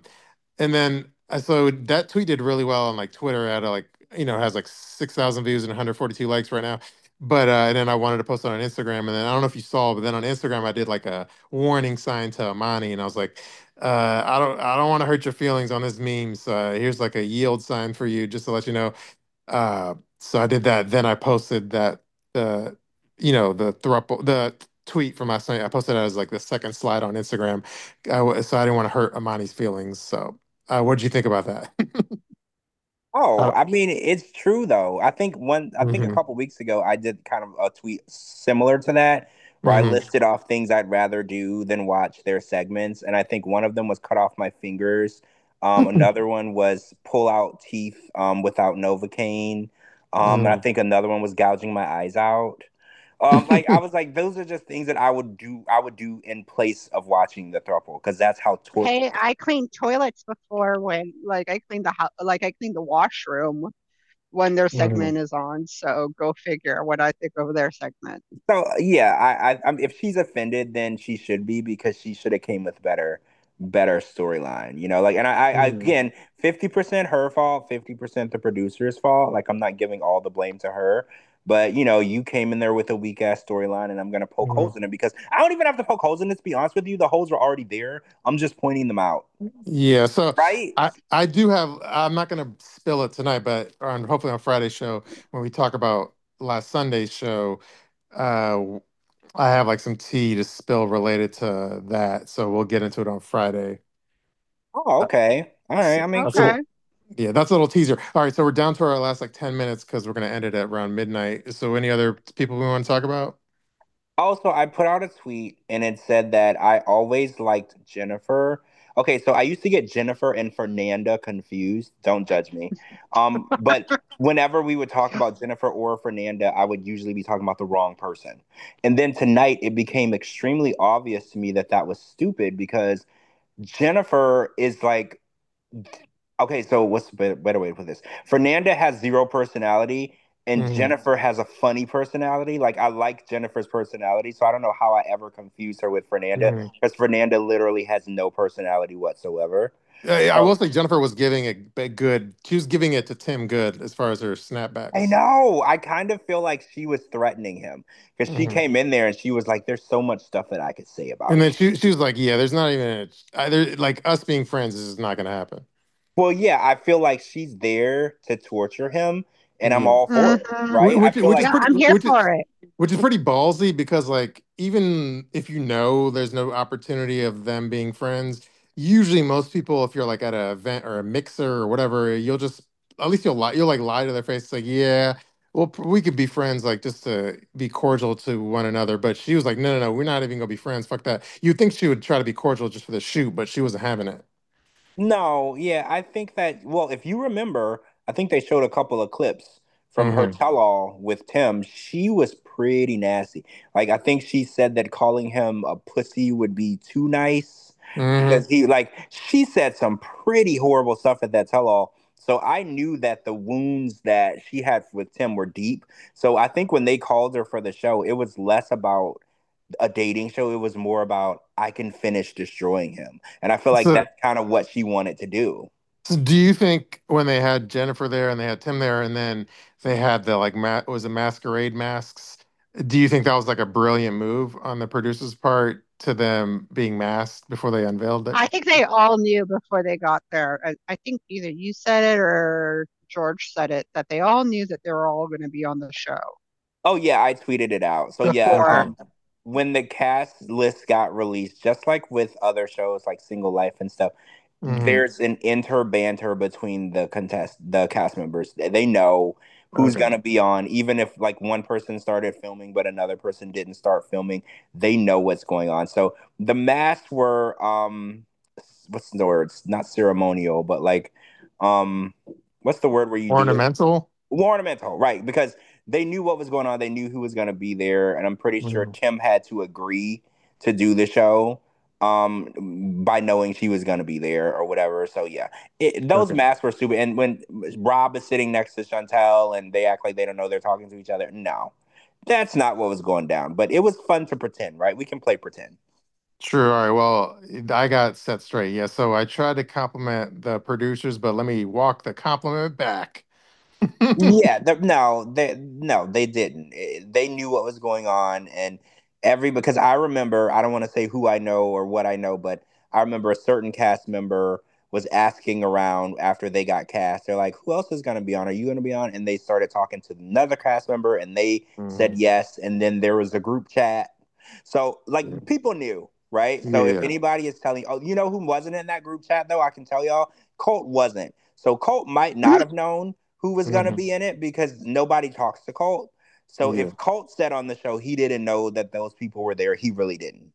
so that tweet did really well on like Twitter. At like has like 6,000 views and 142 likes right now. but and then I wanted to post it on Instagram, and then I don't know if you saw, but then on Instagram I did like a warning sign to Amani, and I was like, I don't want to hurt your feelings on this meme, so here's like a yield sign for you, just to let you know. So I did that. Then I posted that the the thruple the tweet from last night. I posted that as like the second slide on Instagram. So I didn't want to hurt Amani's feelings. So what did you think about that? Oh, uh, I mean, it's true though. I think a hmm couple weeks ago I did kind of a tweet similar to that where I hmm listed off things I'd rather do than watch their segments, and I think one of them was cut off my fingers. Another one was pull out teeth without Novocaine. And I hmm think another one was gouging my eyes out. Like I was like, those are just things that I would do. I would do in place of watching the throuple because that's how torture. Hey, I cleaned toilets before when like I cleaned the house, like I cleaned the washroom when their hmm segment is on. So go figure what I think of their segment. So yeah, if she's offended, then she should be because she should have came with better storyline. You know, like, and I hmm again, 50% her fault, 50% the producer's fault. Like, I'm not giving all the blame to her, but you came in there with a weak ass storyline, and I'm gonna poke hmm holes in it because I don't even have to poke holes in it. To be honest with you, the holes were already there. I'm just pointing them out, Yeah, so right? I do have. I'm not gonna spill it tonight, but on hopefully on Friday's show when we talk about last Sunday's show, uh, I have like some tea to spill related to that. So we'll get into it on Friday. Oh, Uh, okay, all right. so I mean, that's a Okay. cool. little, yeah, that's a little teaser. All right, so we're down to our last like 10 minutes because we're gonna end it at around midnight. So any other people we want to talk about? Also, I put out a tweet and it said that I always liked Jennifer. Okay, so I used to get Jennifer and Fernanda confused. Don't judge me. But whenever we would talk about Jennifer or Fernanda, I would usually be talking about the wrong person. And then tonight, it became extremely obvious to me that that was stupid because Jennifer is like, okay, so what's the better way to put this? Fernanda has zero personality, and hmm Jennifer has a funny personality. Like, I like Jennifer's personality, so I don't know how I ever confused her with Fernanda hmm because Fernanda literally has no personality whatsoever. I will So say Jennifer was giving it good. She was giving it to Tim good as far as her I snapbacks. know. I kind of feel like she was threatening him because she hmm came in there and she was like, "There's so much stuff that I could say And about then you." she was like, "Yeah, there's not even either like us being friends is just not gonna happen." Well, yeah, I feel like she's there to torture him, and I'm Yeah, all for it, Hmm. right? I feel which is Yeah, like I'm here for it. which is pretty ballsy because like even if you know there's no opportunity of them being friends, usually most people if you're like at an event or a mixer or whatever, you'll just at least you'll like lie to their face it's like yeah. Well, we could be friends, like just to be cordial to one another. But she was like, no, no, no, we're not even gonna be friends. Fuck that. You'd think she would try to be cordial just for the shoot, but she wasn't having it. no, yeah, I think that, well, if you remember, I think they showed a couple of clips from her hmm tell-all with Tim. She was pretty nasty. Like, I think she said that calling him a pussy would be too nice hmm because she said some pretty horrible stuff at that tell-all. So I knew that the wounds that she had with Tim were deep. So I think when they called her for the show, it was less about a dating show. It was more about I can finish destroying him. And I feel like So that's kind of what she wanted to do. So do you think when they had Jennifer there and they had Tim there and then they had the like was it masquerade masks? Do you think that was like a brilliant move on the producer's part to them being masked before they unveiled it? I think they all knew before they got there. I think either you said it or George said it that they all knew that they were all going to be on the show Oh yeah, I tweeted it out. So yeah, Okay. before. when the cast list got released, just like with other shows like Single Life and stuff, hmm there's an inter banter between the cast members. They know who's Okay. gonna be on, even if like one person started filming but another person didn't start filming. They know what's going on. So the masks were what's the word? It's not ceremonial, but like um what's the word where you do it? Ornamental? Ornamental, right? Because they knew what was going on. They knew who was going to be there, and I'm pretty sure Mhm. Tim had to agree to do the show by knowing she was going to be there or whatever. So yeah, those Okay. masks were stupid. And when Rob is sitting next to Chantel and they act like they don't know they're talking to each other, no, that's not what was going down. But it was fun to pretend, right? We can play pretend. Sure. All right. Well, I got set straight. Yeah. So I tried to compliment the producers, but let me walk the compliment back. Yeah, no, they didn't. They knew what was going on, and because I remember, I don't want to say who I know or what I know, but I remember a certain cast member was asking around after they got cast. They're like, "Who else is going to be on? Are you going to be on?" And they started talking to another cast member, and they said Mhm. yes. And then there was a group chat, so like people knew, right? So if Yeah. anybody is telling, oh, you know who wasn't in that group chat though, I can tell y'all, Colt wasn't. So Colt might not have known who was going to Mhm. be in it because nobody talks to Colt. So Yeah. if Colt said on the show he didn't know that those people were there, he really didn't.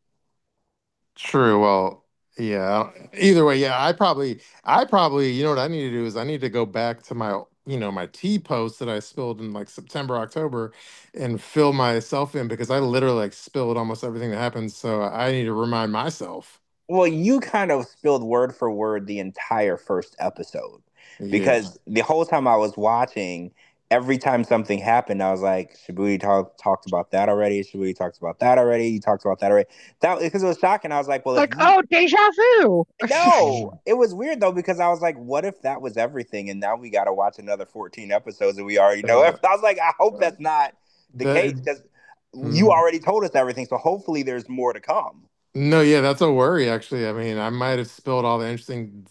True. Well, yeah. Either way, yeah. I probably, you know what I need to do is I need to go back to my, my tea post that I spilled in like September, October, and fill myself in because I literally like spilled almost everything that happens. So I need to remind myself. Well, you kind of spilled word for word the entire first episode Yeah. because the whole time I was watching, every time something happened, I was like, Shibuya talked about that already. Shibuya talks about that already. You talked about that already. That because it was shocking. I was like, well, if Like, you oh, deja vu. no, it was weird though because I was like, what if that was everything, and now we got to watch another 14 episodes and we already know. Uh, I was like, I hope that's not the case that. because you Mhm. already told us everything. So hopefully there's more to come. No, yeah, that's a worry actually. I mean, I might have spilled all the interesting,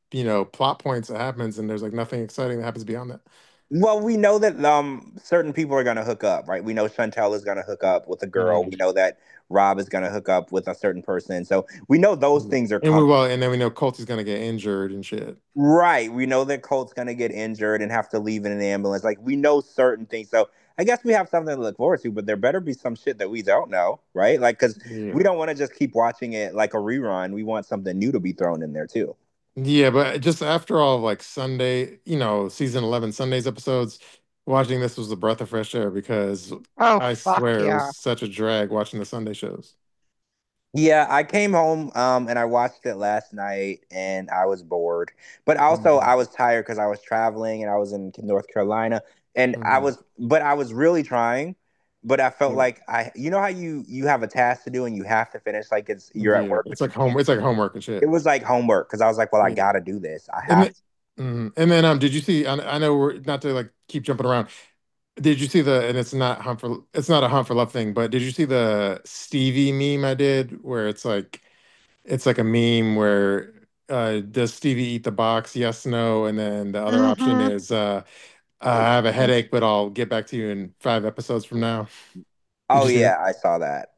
plot points that happens, and there's like nothing exciting that happens beyond that. Well, we know that certain people are gonna hook up, right? We know Chantel is gonna hook up with a girl. Mhm. We know that Rob is gonna hook up with a certain person. So we know those Yeah. things are And we coming. well, and then we know Colt is gonna get injured and shit. Right. We know that Colt's gonna get injured and have to leave in an ambulance. Like we know certain things. So I guess we have something to look forward to, but there better be some shit that we don't know, right? Like because we Yeah. don't want to just keep watching it like a rerun. We want something new to be thrown in there too. Yeah, but just after all of like Sunday, season 11 Sundays episodes, watching this was a breath of fresh air because Oh, I fuck swear it was yeah. such a drag watching the Sunday shows. Yeah, I came home and I watched it last night and I was bored. But also Mhm. I was tired because I was traveling and I was in North Carolina and Mhm. I was really trying, but I felt Yeah. like I you know how you have a task to do and you have to finish like you're at Yeah. work It's but like you can't. homework and It shit. was like homework because I was like, well, I Yeah. gotta do this. I And have then, and then did you see I know we're not to like keep jumping around. Did you see and it's not a hunt for love thing, but did you see the Stevie meme I did where it's like a meme where does Stevie eat the box? Yes, no, and then the other option Mm-hmm. is I have a headache, but I'll get back to you in 5 episodes from now. Did Oh you see that? yeah, I saw that.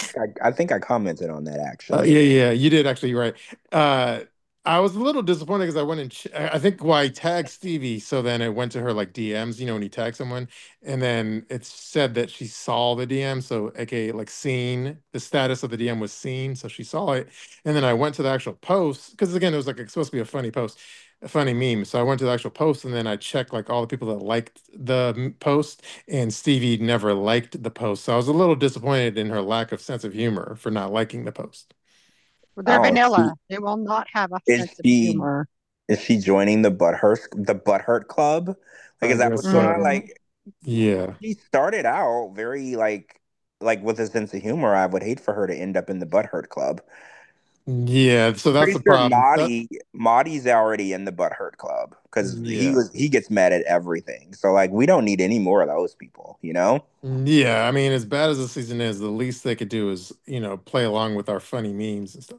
I think I commented on that Yeah, actually. yeah, you did actually. You're right. Uh, I was a little disappointed because I went and I think why I tagged Stevie, so then it went to her like DMs, when you tag someone, and then it said that she saw the DM, so aka like seen the status of the DM was seen, so she saw it, and then I went to the actual post because again it was like it's supposed to be a funny post, a funny meme, so I went to the actual post and then I checked like all the people that liked the post, and Stevie never liked the post, so I was a little disappointed in her lack of sense of humor for not liking the post. They're Oh, vanilla. They will not have a is sense of she humor. is she joining the Butthurt Club? Like, I is that guess what's going on? so. Hmm. Like, Yeah. she started out very like with a sense of humor. I would hate for her to end up in the Butthurt Club. Yeah. So that's Pretty the sure problem. Maudie's already in the Butthurt Club because Yeah. he gets mad at everything. So like, we don't need any more of those people, you know? Yeah. I mean, as bad as the season is, the least they could do is, play along with our funny memes and stuff.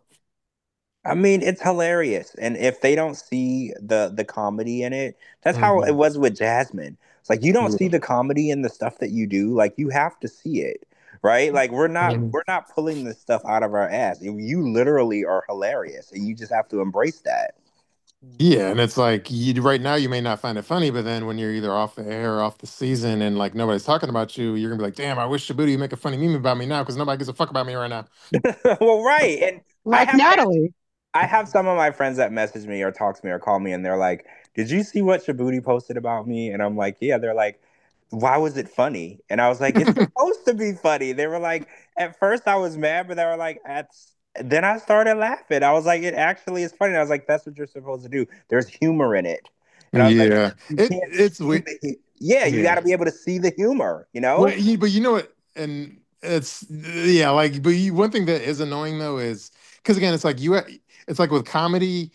I mean, it's hilarious. And if they don't see the comedy in it, that's how it Hmm. was with Jasmine. It's like you don't see Yeah. the comedy in the stuff that you do, like you have to see it. Right? Like Mhm. we're not pulling this stuff out of our ass. You literally are hilarious and you just have to embrace that. Yeah. And it's like right now you may not find it funny, but then when you're either off the air or off the season and like nobody's talking about you, you're gonna be like, damn, I wish Shabuti would make a funny meme about me now because nobody gives a fuck about me right now. Well, right. And I Like have Natalie. I have some of my friends that message me or talk to me or call me and they're like, "Did you see what Shabuti posted about me?" And I'm like, "Yeah." They're like, "Why was it funny?" And I was like, "It's supposed to be funny." They were like, at first I was mad, but they were like, "That's." Then I started laughing. I was like, "It actually is funny." And I was like, "That's what you're supposed to do. There's humor in it." And I was like, Yeah. "You It can't it's see we the yeah, you got yeah. to be able to see the humor, you Well, know?" but you know what, and it's yeah, like, but one thing that is annoying though is because again, it's like it's like with comedy,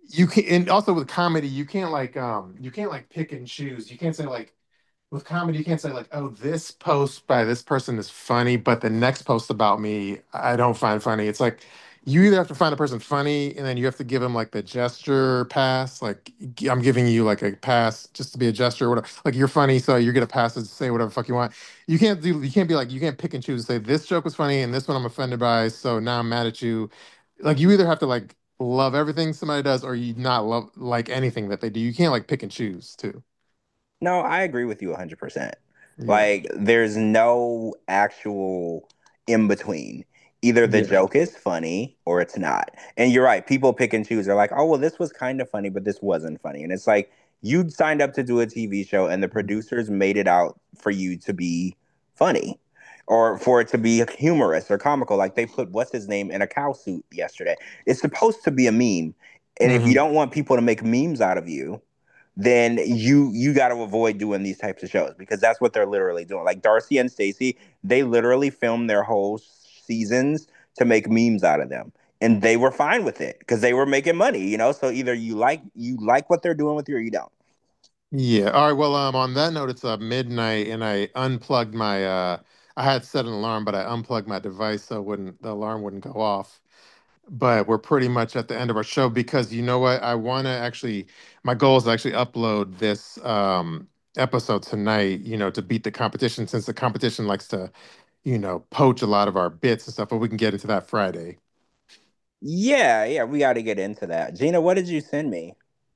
you can, and also with comedy, you can't like pick and choose. You can't say like with comedy, you can't say like, oh, this post by this person is funny, but the next post about me, I don't find funny. It's like you either have to find a person funny and then you have to give them like the gesture pass. Like I'm giving you like a pass just to be a gesture or whatever. Like you're funny, so you get a pass to say whatever the fuck you want. You can't be like, you can't pick and choose and say this joke was funny and this one I'm offended by, so now I'm mad at you. Like you either have to like love everything somebody does or you not love like anything that they do. You can't like pick and choose too. No, I agree with you 100%. Yeah. Like, there's no actual in between. Either the Yeah. joke is funny or it's not. And you're right, people pick and choose. They're like, oh, well, this was kind of funny, but this wasn't funny. And it's like, you signed up to do a TV show, and the producers made it out for you to be funny or for it to be humorous or comical. Like, they put what's his name in a cow suit yesterday. It's supposed to be a meme. And if you Hmm. don't want people to make memes out of you, then you got to avoid doing these types of shows because that's what they're literally doing. Like Darcy and Stacey, they literally filmed their whole seasons to make memes out of them, and they were fine with it because they were making money. So either you like what they're doing with you, or you don't. Yeah. All right. Well, on that note, it's midnight, and I unplugged my. I had set an alarm, but I unplugged my device so the alarm wouldn't go off. But we're pretty much at the end of our show because you know what? I want to actually. My goal is to actually upload this episode tonight. To beat the competition, since the competition likes to, poach a lot of our bits and stuff. But we can get into that Friday. Yeah, yeah, we got to get into that. Gina, what did you send me?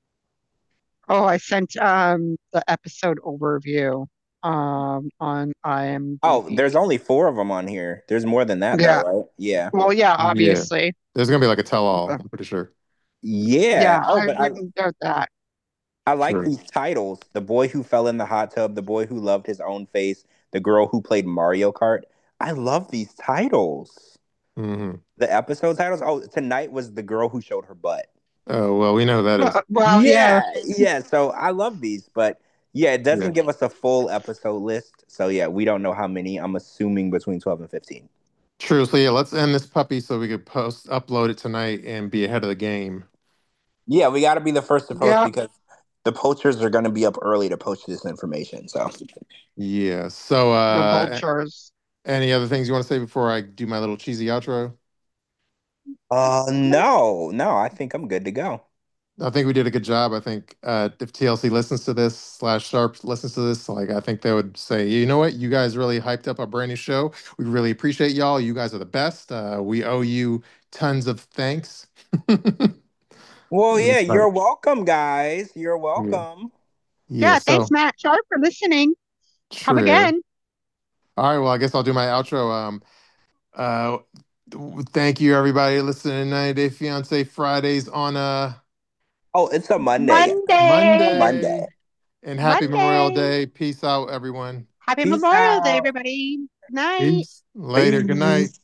Oh, I sent the episode overview on Oh, IMDb. there's only four of them on here. There's more than that, though, Yeah. right? Yeah. Well, yeah, Yeah. obviously. There's gonna be like a tell-all. But I'm pretty sure. Yeah. yeah, Oh, I but I wouldn't doubt that. I like Sure. these titles. The boy who fell in the hot tub, the boy who loved his own face, the girl who played Mario Kart. I love these titles. Hmm. The episode titles. Oh, tonight was the girl who showed her butt. Oh well, we know who that is. Well, yeah. Yeah, yeah. So I love these, but yeah, it Yeah. doesn't give us a full episode list. So yeah, we don't know how many. I'm assuming between 12 and 15. True. So yeah, let's end this puppy so we could upload it tonight and be ahead of the game. Yeah, we got to be the first to post Yeah, because the poachers are going to be up early to post this information. So Yeah. So the vultures. any other things you want to say before I do my little cheesy outro? no, no, I think I'm good to go. I think we did a good job. I think if TLC listens to this slash Sharp listens to this, like I think they would say, you know what, you guys really hyped up our brand new show. We really appreciate y'all. You guys are the best. We owe you tons of thanks. Well, And yeah, so, you're welcome, guys. You're yeah, welcome. yeah. Yeah, thanks, So Matt Sharp, for listening. Come true. again. All right. Well, I guess I'll do my outro. Uh, Thank you everybody listening to 90 Day Fiance Fridays on Oh, it's a Monday. Monday. Monday. Monday. And happy Memorial Monday. Day. Peace out, everyone. Happy Peace Memorial Day, out. everybody. Good night. Peace. Later. Good night. Peace.